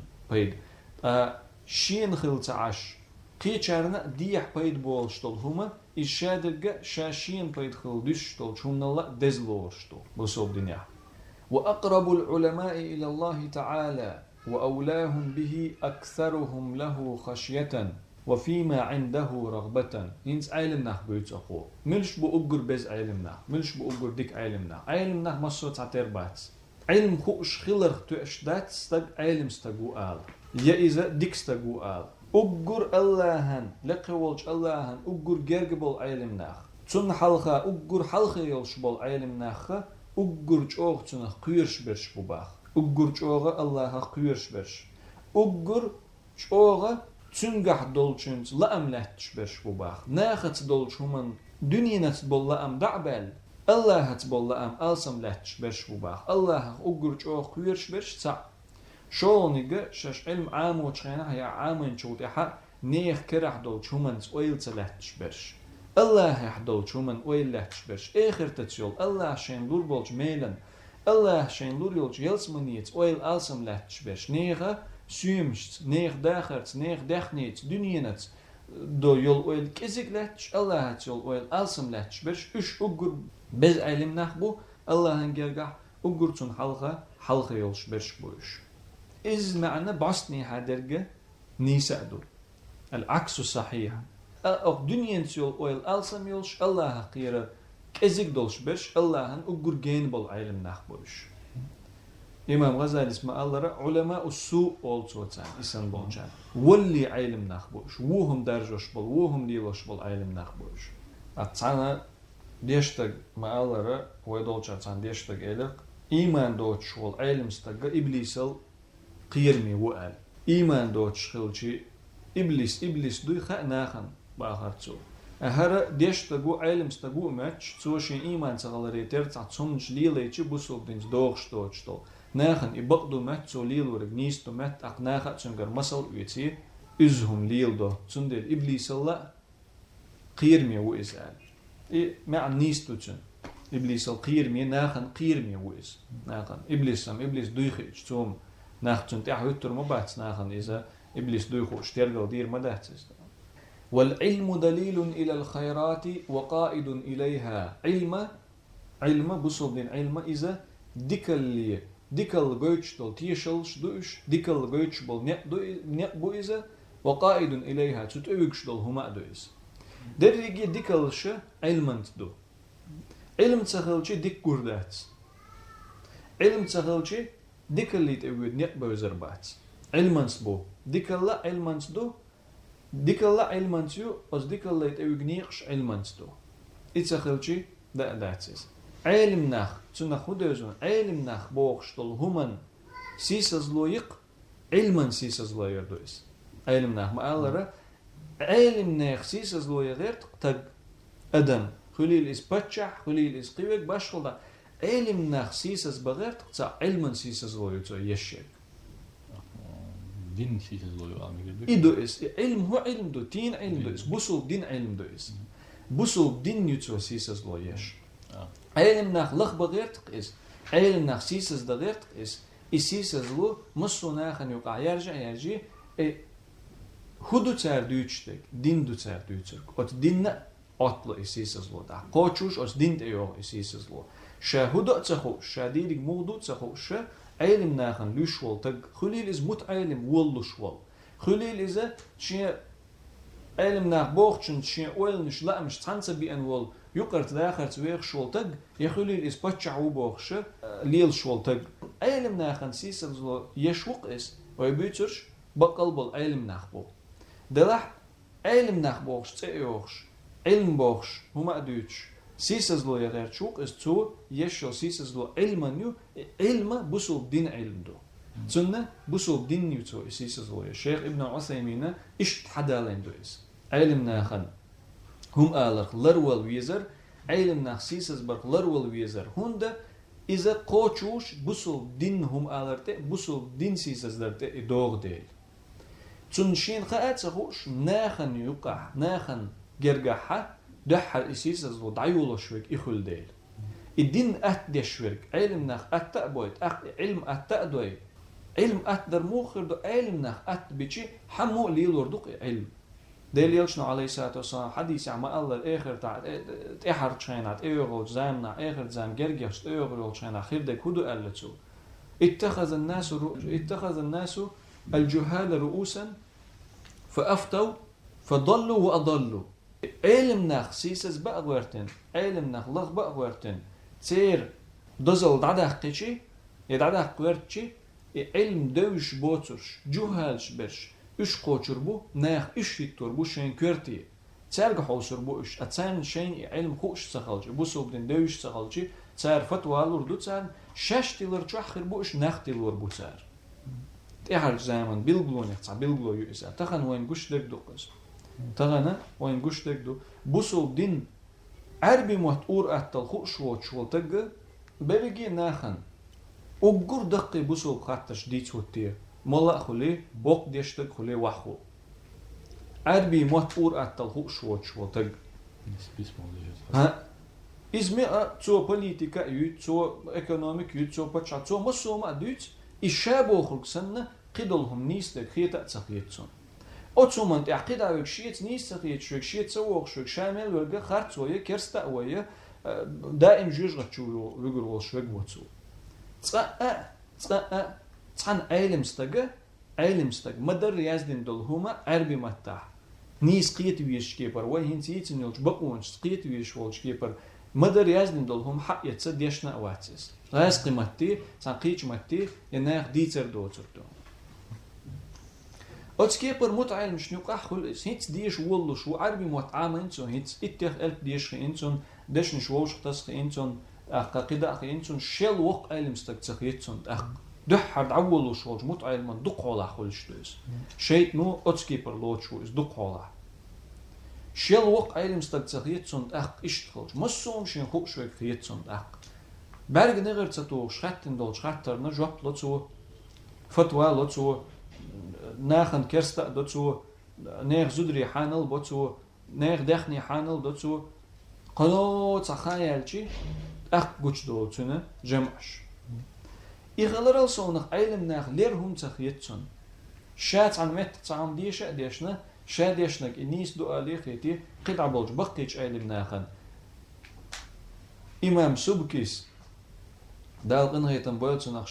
Speaker 3: پیدا شين خل تعش قيچارنا ديح بيد بول شتول هما إشادرجا شاشين بيد خل دش شتول شون الله دزلور شتول بصوب دنيا وأقرب العلماء إلى الله تعالى وأولاهم به أكثرهم له خشية وفيما عنده رغبة ينس علمنا بيت أخو ملش بأجر بز علمنا ملش بأجر ديك علمنا مصر تعتير بات علم خوش خلر تأشدات استج علم استجو آل يا إذا ديك استجو آل أجر اللهن لقولش اللهن أجر جرجبل علمنا تون حلقة أجر حلقة يلشبل علمنا أجر جوغ تون قيرش برش بباخ أجر جوغ الله قيرش برش أجر جوغ تنجح دولشنز لا أملتش برش بباخ ناخت دولش همان دنيا نتبول لا أم دعبل الله هتبول لا أم ألسم لتش برش بباخ الله أجر جوغ قيرش برش تع شونيجا شش علم عام وتشينا هي عامين شوت إحا نيخ كرح دولش همان سويل تلتش برش الله يحدول شومن ويل لحش برش آخر تتشول الله شين لور بولج ميلن الله شين لور يولج يلسمنيت ويل ألسم لحش برش نيغا سيمشت نيغ داخرت نيغ دخنيت دنينت دو يول ويل كزيك لحش الله هتشول ويل ألسم لحش برش إش أقر بز علم نخبو الله هنجرقح أقر تون حلقة يولش برش بوش إز معنى باسني هادرقة نيسادو العكس صحيح أو دنيا تيول أويل ألسم يولش الله قيرة كزيك دولش برش الله هن أقر جين بول علم نخبوش إمام غزالي اسمه الله علماء السوء أولتوتان إسان بولجان واللي علم نخبوش وهم درجوش بول وهم ليلوش بول علم نخبوش أتانا ديشتغ ما الله ويدولشان ديشتغ إلق إيمان دوتش وال علم استغ إبليسل قيرمي وقال إيمان دوتش خلشي إبليس دوي خناخن باخرتو أهرا ديش تقو علم تقو ماتش توشين إيمان تغلري ترتع تصمش ليليتش بوصل دينز دوغش توجتو ناخن إبقدو مات تو ليل ورق نيستو مات أقناخا تنقر مصل ويتي إزهم ليل دو تندل إبليس الله قيرمي وإزال مع نيستو تن إبليس القيرمي ناخن قيرمي وإز ناخن إبليس دويخيش توم ناخن تحويتر مبات ناخن إذا إبليس دويخوش ترقل دير مدهتز والعلم دليل إلى الخيرات وقائد إليها علم بصل دين علم إذا ديكال جوتش دول تيشلش دوش ديكال جوتش بول نقبو إذا وقائد إليها تتويكش دول هما دوز دريجي ديكالش علمنت دو علم تخلشي ديك قردات علم تخلشي ديكال يتويد نقبو زربات علمنت بو ديكال علمنت دو ديكال علمنت يو أز ديكال يتويد نيقش علمنت دو إتخلشي داتس علم نخ تنا خدوزون علم نخ بوخش دول همان سيسز لويق علما سيسز لويق دويس علم نخ ما ألرا علم نخ سيسز لويق غير تق أدم خليل إس بتشح خليل إس قيوك باشخل دا علم نخ سيسز بغير تق علما سيسز لويق يشيك
Speaker 2: دين سيسز لو يعمل كده
Speaker 3: إدو إس علم هو علم دو دين علم دو إس بوصل دين علم دو إس بوصل دين يتسو سيسز لو يش علم ناخ لخ بغيرتق إس علم ناخ سيسز دغيرتق إس سيسز لو مصو ناخن يقع يرجع هدو تسار دوچتك دين دو تسار دوچتك ات دين أطلع سيسز لو ده قاچوش أس دين تيو سيسز لو شاهدو تسخو شاديد موضوع تسخو شا علم ناخن لوشول تق خليل إز مت علم ولوشول خليل إذا شيء علم ناخ بوخشن شيء أول مش لا مش تنسى بأن ول يقرت داخل تويخ شول تق يخليل إز بتشعو بوخش ليل شول تق علم ناخن سيسز لو يشوق إس ويبيتش بقلب العلم ناخ بو دلح علم ناخ بوخش تيوخش علم بوخش هما أدوش سيسز لو يغير شوق إس تو يشو سيسز لو علم علم بوصل دين علم دو تسنة بوصل دين يتو سيسز لو الشيخ ابن عثيمين إشت حدا لين دو إس علم ناخن هم آلر لرول ويزر علم ناخ سيسز برق لرول ويزر هنده إذا قوچوش بوصل دين هم آلر تي بوصل دين سيسز در تي دوغ ديل تنشين خاات سخوش ناخن يقع ناخن جرجحة دحر إسيسز لو دعيولو شوك إخل ديل الدين أت شوك علم ناخ أت بويت علم أت دوي علم أت در موخر دو علم ناخ أت بيجي حمو ليلور دوق علم ديل يلشنو عليه الصلاة والسلام حديث عما الله الآخر تاع إحر تشينات إيغول زامنا آخر زام جرجش إيغول تشينا خير ديك هدو ألتو اتخذ الناس الجهال رؤوسا فأفتوا فضلوا وأضلوا علم ناخ سيسز بأغورتن علم ناخ لغ بأغورتن تير دزل دعداخ قيشي يدعداخ قورتشي علم دوش بوترش جهالش برش اش قوچر بو ناخ اش هيتور بو شين كورتي تسرق حوسر بو اش اتسان شين علم خوش سخالج بو سوبدن دوش سخالج تسار فتوى لور دوتسان شاشتيلر تشخر بو اش ناختيلور بو تسار تيحر زمان بيلغلون يحصل بيلغلو يسا تخن وين قش دك دوقس تغنى وين قش دك دو بوسو دين عربي محتور اتل خوش وشول تق برجي ناخن وقر دقي بوسو خاطش ديت وتي ملا خلي بوق ديشتك خلي وحو عربي محتور اتل خوش وشول تق ها اسمي تو بوليتيكا يوت تو ايكونوميك يوت تو باتشا تو مسوما دوت الشابو خلق سنة قدلهم نيستك خيطة تسقيتون أتومن تعقيد على شيء نيستك شيء تسوق شامل ورجع خرط ويا كرستا ويا دائم جوج غتشو ويقول شوي بوتسو تسان علم استق مدر يازدين دول هما عربي متاح نيس قيت ويش كيبر وين تيتن يلج بقونش قيت ويش ولج كيبر مدر يازدين دول هم حق يتصديشنا واتس راس قيمتي سانقيش متي يناخ ديتر دوتر دو أتكيبر متعلم مش نقاح خل هيت ديش والله شو عربي متعامل إنسون هيت إتيخ ألف ديش إنسون دش نشوش تسخ إنسون قاقدة أخ إنسون شل وق علم استكتسخ إنسون أخ دحر عولو شوج متعلم من دق على خلش دوس شيء نو أتكيبر لوت شو إس دق على شل وق علم استكتسخ إنسون أخ إيش خلش مسوم شين خوش شوي في إنسون أخ برگ نگر تو شختن دل شختر نجوب لطو فتوى لطو ناخن كرستا لطو ناخ زدري حانل بطو ناخ دخني حانل لطو قلو تخيل شيء أخ قش دول تونه جمعش يغلر الصونخ علم ناخ ليرهم تخيتون شات عن مت تعم ديشة ديشنا شا ديشنك النيس دو أليخيتي قطع بولج بقيتش علم ناخن إمام سبكيس دال قنهيتن بولتنخ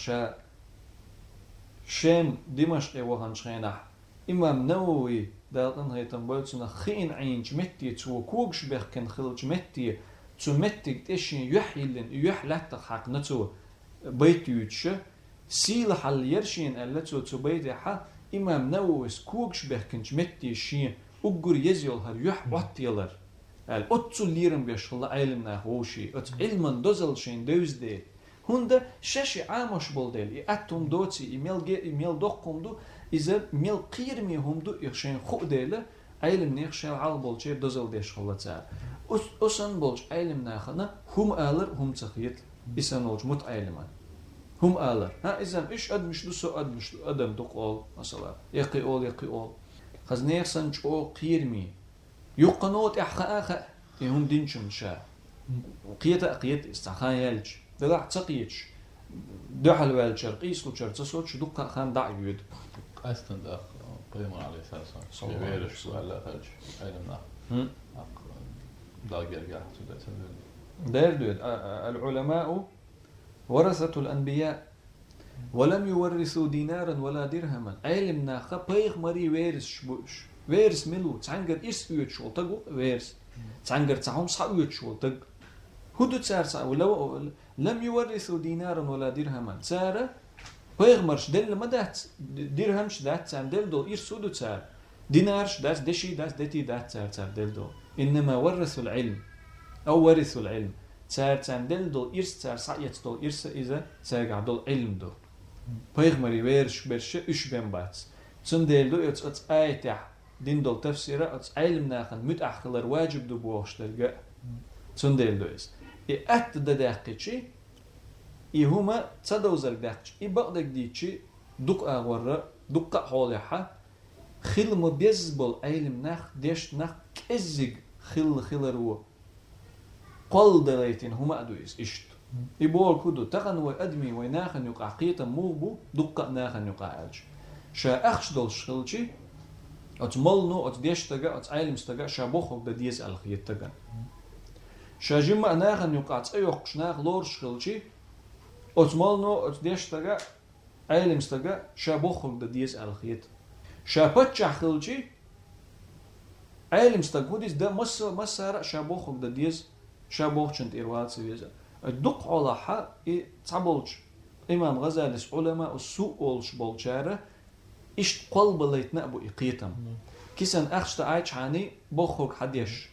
Speaker 3: شام دمشق وهن شينح إمام نووي دال قنهيتن بولتنخ خين عين جمتي تو كوكش بخن خل جمتي تو متك تشين يحيلن يحلت حق نتو بيت يوتش سيل حل يرشين ألتو تو بيت ح إمام نووي كوكش بخن جمتي شين أجر يزيل هر يح واتيلر الأتو ليرن بيشغل علمنا هوشي أت علما دوزل شين دوز دي هنده شاشي عامش بولدل اتم دوتي ايميل دوقم دو اذا ميل قيرمي هم دو يخشين خو ديله علم نيخشين على بولشي دوزل ديش خلصا اسن بولش علم ناخنا هم آلر هم تخيت اسن ولج متعلما هم آلر ها إذا إيش أد مش دوسو أد مش أدم دقول مثلا يقي أول خزنير سنج أو قيرمي يقنوت إحخاء هم دينشم شا قيت استخان يلج دلع تقيتش دحل والشر قيس لشر تصوت دقة خان دعيود
Speaker 2: أستند أخ قيمة عليه ساسا يبيرش ولا خرج علمنا داق يرجع
Speaker 3: دير العلماء ورثة الأنبياء ولم يورثوا دينارا ولا درهما علمنا خبيخ مري ويرس شبوش ويرس ملو تعنقر إيش يوت شو تقو ويرس تعنقر تعهم صعوت شو تق هدو تسار ولو لم يورثوا دينارا ولا درهما تسار بيغ مرش دل ما دات درهمش دات تسار دل دو إيش سودو تسار دينارش دات دشي دات دتي دات تسار دل دو إنما ورثوا العلم أو ورثوا العلم تسار دل دو إيش تسار صعيت دو إيش إذا تسار دو علم دو بيغ مري ويرش برش إيش بين باتس تندل دو يتس آيتح دين دول تفسيره أتس علم ناخن متأخلر واجب دو بوش تلقى تندل دو إس أت دداقيتشي هما تصدوزر داقيتشي بقدك ديتشي دق أغورة دق حولها خيل مبيزبل علم ناخ ديش ناخ كزج خيل قل دليتين هما أدو إس إشت يبول كدو تغن وأدمي ويناخن يقع قيتا موغبو دق ناخن يقع ألج شا أخش دول شخلشي أت ملنو أت ديش تجا أت عالم تجا شابوخك ده ديز الخيط تجا شاجمع ناخن يقعد أيوقش ناخ لورش خلشي أت ملنو أت ديش تجا عالم تجا شابوخك ده ديز الخيط شابتش خلشي عالم تجا هوديس ده مسار شابوخك ده ديز شابوخشنت إرواد سويزا الدق على حق تعبولش إمام غزالي علماء السوء أولش بالشارع إيش قلب اللي يتنقبوا إقيتم كيسن أخشت عايش عني بوخوك حديش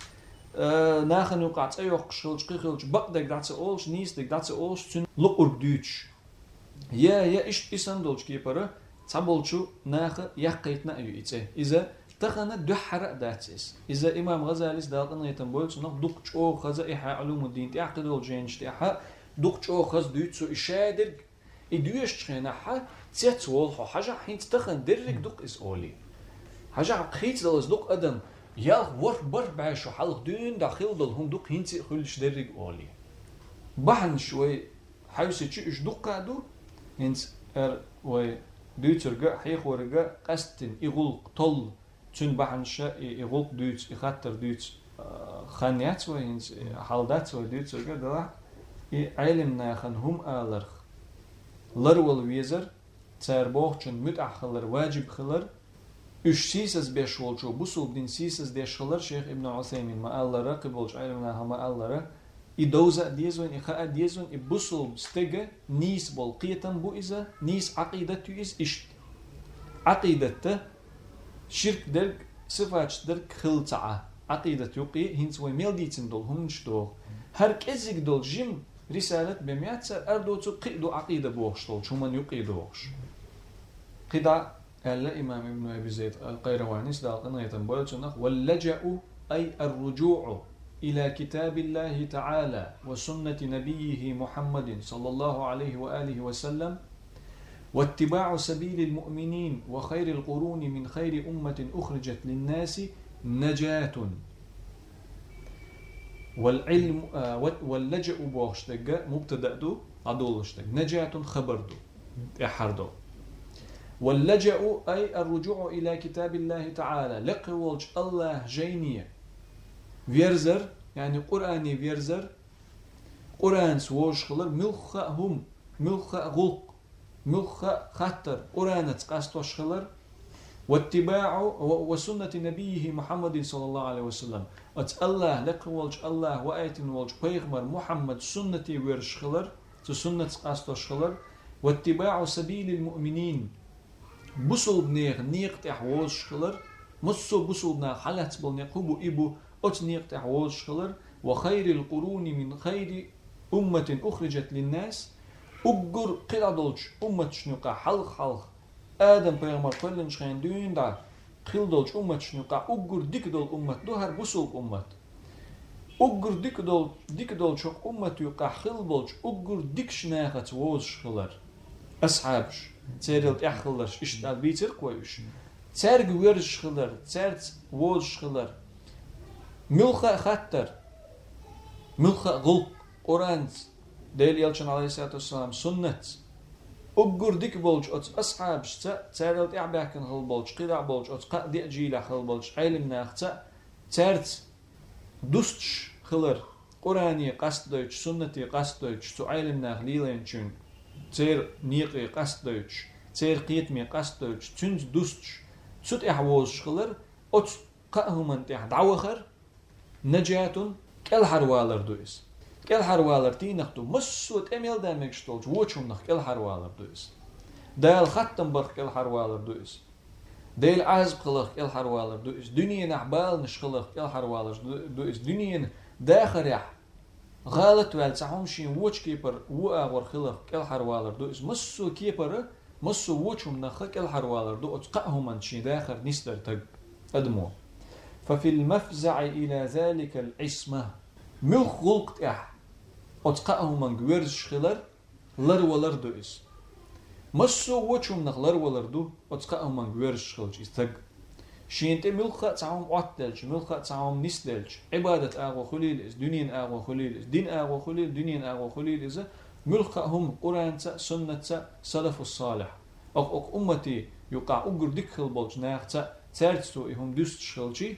Speaker 3: ناخن يقعد أيوك شغلش قيخلش بقدك داتس أولش نيستك داتس أولش تن لقر دوتش يا إيش إسندولش كيبرا تعبولشو ناخ يقيتنا أيو إيتي إذا تخنا دحرق داتس إذا إمام غزالي دالقنا يتنبولش نخ دقش أو خزا إحا علوم الدين تعقدول جينش إحا دقش أو خز دوتسو إشادرق إدويش تخيناها تيت والحو حاجة حين تخن درك دق إس أولي حاجة قيت دل إس دق أدم يا ور بعيشو حلق دون داخل دل هم دق هين تخلش درك أولي بحن شوي حيوسي تشي إش دق قادو هين وي دوترجا حيخ ورجا قستن يغلق طل تون بحن شا يغلق دوت يخاطر دوت خانيات وي هين حالدات وي دوترجا دلا علمنا خن هم آلرخ لرول ويزر تار بوخچن متأخلر واجب خلر üç sisas beş olçu bu sulbin sisas deşxalar Şeyh İbn Useymin ma Allah'a qibulç alimna hama Allah'a idoza diyezun ikha diyezun bu sulb stege nis bol qiyetan bu iza nis aqidat is iş aqidatta şirk der sıfat der khilta'a aqidat yuqi hins ve melditin dol hunç do herkesig dol jim risalet bemiyatsa erdotu qidu aqida boğuştol çuman yuqidu boğuş qida الإمام ابن أبي زيد القيرواني سدالقنا يتنبول تنخ واللجأ أي الرجوع إلى كتاب الله تعالى وسنة نبيه محمد صلى الله عليه وآله وسلم واتباع سبيل المؤمنين وخير القرون من خير أمة أخرجت للناس نجاة والعلم واللجأ بوغشتق مبتدأ دو عدولشتق نجاة خبر دو يحردو واللجأ أي الرجوع إلى كتاب الله تعالى لقولج الله جينية فيرزر يعني قرآني فيرزر قرآن سووش خلر ملخة هم ملخة غلق ملخة خطر قرآن تقاستوش خلر واتباع وسنة نبيه محمد صلى الله عليه وسلم أت الله لقولج الله وآيتن والج بيغمر محمد سنتي ويرش خلر تسنة تقاستوش خلر واتباع سبيل المؤمنين بوصل نيق تحوش خلر مصو بوصلنا حلت بالنقوب إبو أت نيق تحوش خلر وخير القرون من خير أمة أخرجت للناس أجر قلادولش أمة شنقا حلق آدم بيغمر كلن شخين دون دار قلادولش أمة شنقا أجر ديك دول أمة دوهر بوصل أمة أجر ديك دول شو أمة يقحل بولش أجر ديك شناخة ووز خلر أصحابش تيرلت أخلرش إشتال بيتر كويش ترج ورش خلر ترت ووز خلر ملخا خطر ملخا غلق قرآن ديل يلشن عليه الصلاة والسلام سنة أجر ديك بولش أصحابش تيرلت أعباكن خل بولش قدع بولش قدع جيلة خل بولش علم ناخت ترت دوستش خلر قرآني قصد دوتش سنتي قصد دوتش تو علم ناخ ليلينشون تير نيقي قصد دوتش تير قيتمي قصد دوتش تنج دوستش سوت إحووز خلر أت قاهم أنت دعوخر نجاتون كل حروالر دويس كل حروالر تي نختو مسوت أميل دامك شتولج ووچم نخ كل حروالر دويس دال ختم برخ كل حروالر دويس ديل عزب خلق كل حروالر دويس دنيا نحبال نشخلق كل حروالر دويس دنيا داخل يح غالط والتعهم شين ووچ كيبر وآور خلق كل حروالر دويس مسو كيبر مسو ووچم نخ كل حروالر دو اتقاهم من شين داخل نستر تق أدمو ففي المفزع إلى ذلك العصمة ملخ غلقت إح اتقاهم من جويرش خلر لر ولر دويس مسو وچم نخ لر ولر دو اتقاهم من جويرش خلج استق شينت ملخ تعهم عتلج ملخ تعهم نسدلج عبادة آغو خليل إز دنيا آغو خليل إز دين آغو خليل دنيا آغو خليل إز ملخ هم قرآن سنة سلف الصالح أق أمتي يقع أجر ديك بولج ناخت ترتو هم دوست شلجي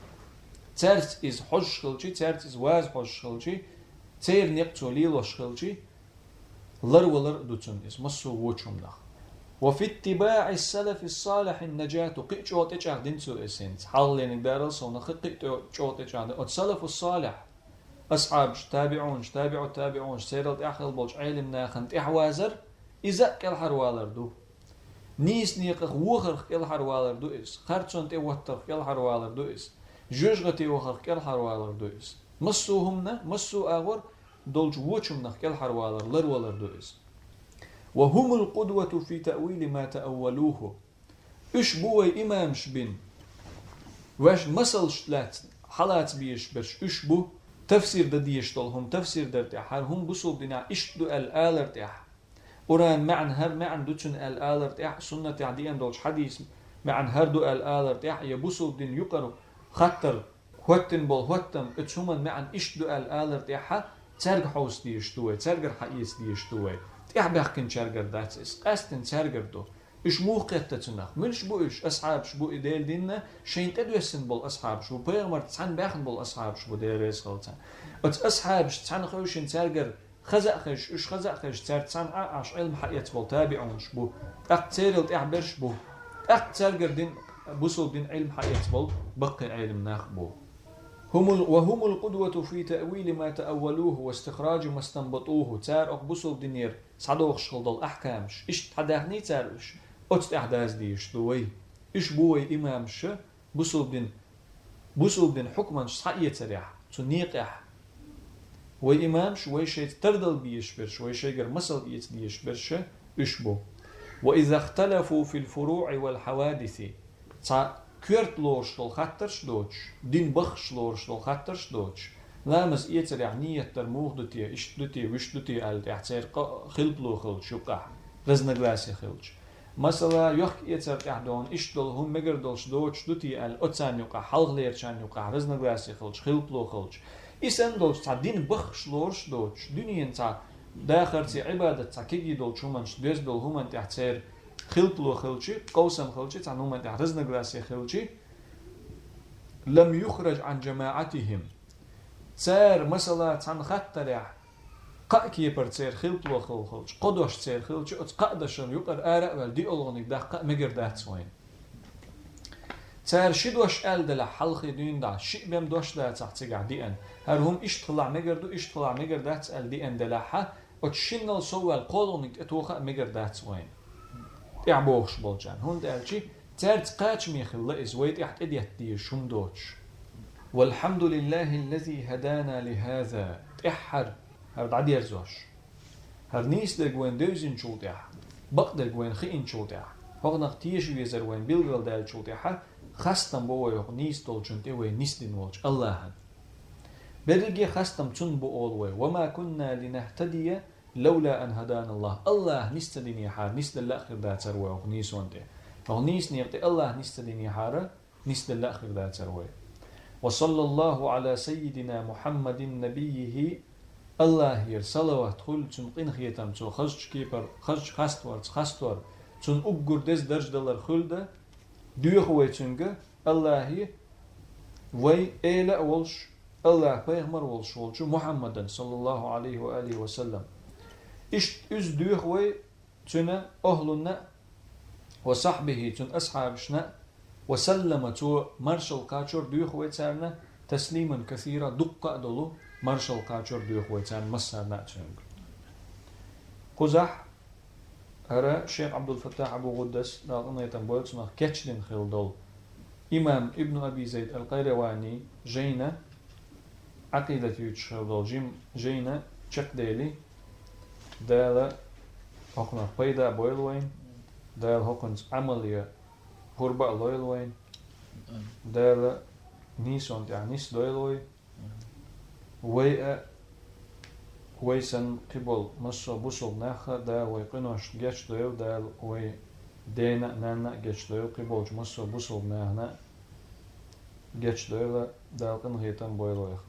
Speaker 3: ترت إز حج شلجي ترت إز واز حج شلجي تير نقطو ليلو شلجي لر ولر دوتن إز مسو وچم نخ وفي اتباع السلف الصالح النجاة قيتشوت إجع دينسو إسنت حالين دارس ونخ قيتشوت إجع السلف الصالح أصحاب تابعون سيرت أخل بولج علم ناخنت إحوازر إذا كل حروالر دو نيس نيقخ وخر كل حروالر دو إس خرطون توتر كل حروالر دو إس جوجغتي وخر كل حروالر دو إس مسو همنا مسو آغور دولج وچم كل حروالر لر ولر دو إس وهم القدوة في تأويل ما تأولوه اشبوي إمام شبين واش مسل شلات حالات بيش برش اشبو تفسير دديش طولهم تفسير درتاح هم بصوب دينا اشتو الآلر تاح قرآن معن هر معن دوتشن الآلر تاح سنة تعديان دولش حديث معن هر دو الآلر تاح يبصوب دين يقروا خطر هوتن بول هوتم اتشومن معن اشتو الآلر تاح ترق حوس ديشتوه ترقر حقيس ديشتوه بحكن شرقر داتس قاستن شرقر دو إش موقع تتنخ منش بو إش أصحاب شبو إديل دينا شين تدوسن بول أصحاب شبو بيغمر تسعن باخن بول أصحاب شبو دير ريس غلطان أت أصحاب تسعن خوشن شرقر خزأخش إش خزأخش تسعن عاش علم حقيت بول تابعون شبو أقتيرلت إعبر شبو أقتيرقر دين بوصل دين علم حقيت بول بقي علم ناخبو وهم القدوة في تأويل ما تأولوه واستخراج ما استنبطوه تار أقبصوا دينير صعدوخ شغل أحكامش إيش تحداخني تارش أتت أحداث ديش دوي إيش بوي إمامش بوصل دين حكما صحية تريح تنيقح وي إمامش وي شيء تردل بيش برش وي شيء مسل يت بيش برش إيش بو وإذا اختلفوا في الفروع والحوادث كيرت لورش دول خطرش دوتش دين بخش لورش دول خطرش دوتش لامس إيتر يعني ترموه دوتي إش دوتي وش دوتي ألت إحتير خلب لو خلش يقع رزنا غلاسي خلش مثلا يخ إيتر إحدون إش دول هم مجر دولش دوتش دوتي أل أتسان يقع حلق ليرشان يقع رزنا غلاسي خلش خلب لو خلش إسان دولش تا دين بخش لورش دوتش دنيا تا داخل تي عبادة تا كيجي دول شومنش دوز دول هم أنت إحتير خلط له خلشي قوسم خلشي تعنوما تحرزنا قلاسي خلشي لم يخرج عن جماعتهم تسير مثلا تان خطر قاكي بر تسير خلط له خلش قدوش تسير خلشي اتقادشن يقر آراء والدي ألغنك ده قا مقر ده تسوين تسير شدوش آل دل حلقي دين ده شئ بيم دوش ده تحتي قاعدين هرهم إش طلع مقر دو إش طلع مقر ده تسأل دين دلحة وتشنل سوال قولونك اتوخا مقر ده تسوين تعبوخش بولجان هون دالشي تارت قاش ميخل إزويت إحت إديت دي شم دوتش والحمد لله الذي هدانا لهذا تحر هرد عدير زوش هرنيس دقوين دوزين شوتيح بق دقوين خيين شوتيح هغنق تيش ويزر وين بيلغل دال شوتيح خاستن بوا يغنيس دولجن تيوي نيس دين وولج الله برجي خستم تون بأولوي وما كنا لنهتدي لولا أن هدانا الله نستدني حار نست الآخر دا تروي أغنيس وانده أغنيس نيرتي الله نستدني حار نست الآخر دا تروي وصلى الله على سيدنا محمد نبيه الله ير صلوات خل تون قين خيتم تو خرج كيبر خرج خستور تون أبجر دز درج دلار خلده ديوخ ويتونجا الله وي إلى أولش الله بيغمر والشولش محمد صلى الله عليه وآله وسلم إشت إز ديوخ وي تنا أهلنا وصحبه تن أصحابشنا وسلم تو مرشل كاتشور ديوخ وي تارنا تسليما كثيرا دقة دلو مرشل كاتشور ديوخ وي تارنا مسارنا تنج قزح هرا شيخ عبد الفتاح أبو غدس ناقنا يتنبويت سنخ كتشلين خلدول إمام ابن أبي زيد القيرواني جينا عقيدة يتشهدول جينا چك ديلي دالا هقنا قيدا بويلوين دالا هقنز عملية هربا لويلوين دالا نيسون تعنيس دويلوي ويسن قبل مصر بوصل ناخا دا ويقنوش جيش دويل دال وي دينا نانا جيش دويل قبل مصر بوصل ناهنا جيش دويل دال قنغيتان بويلويخ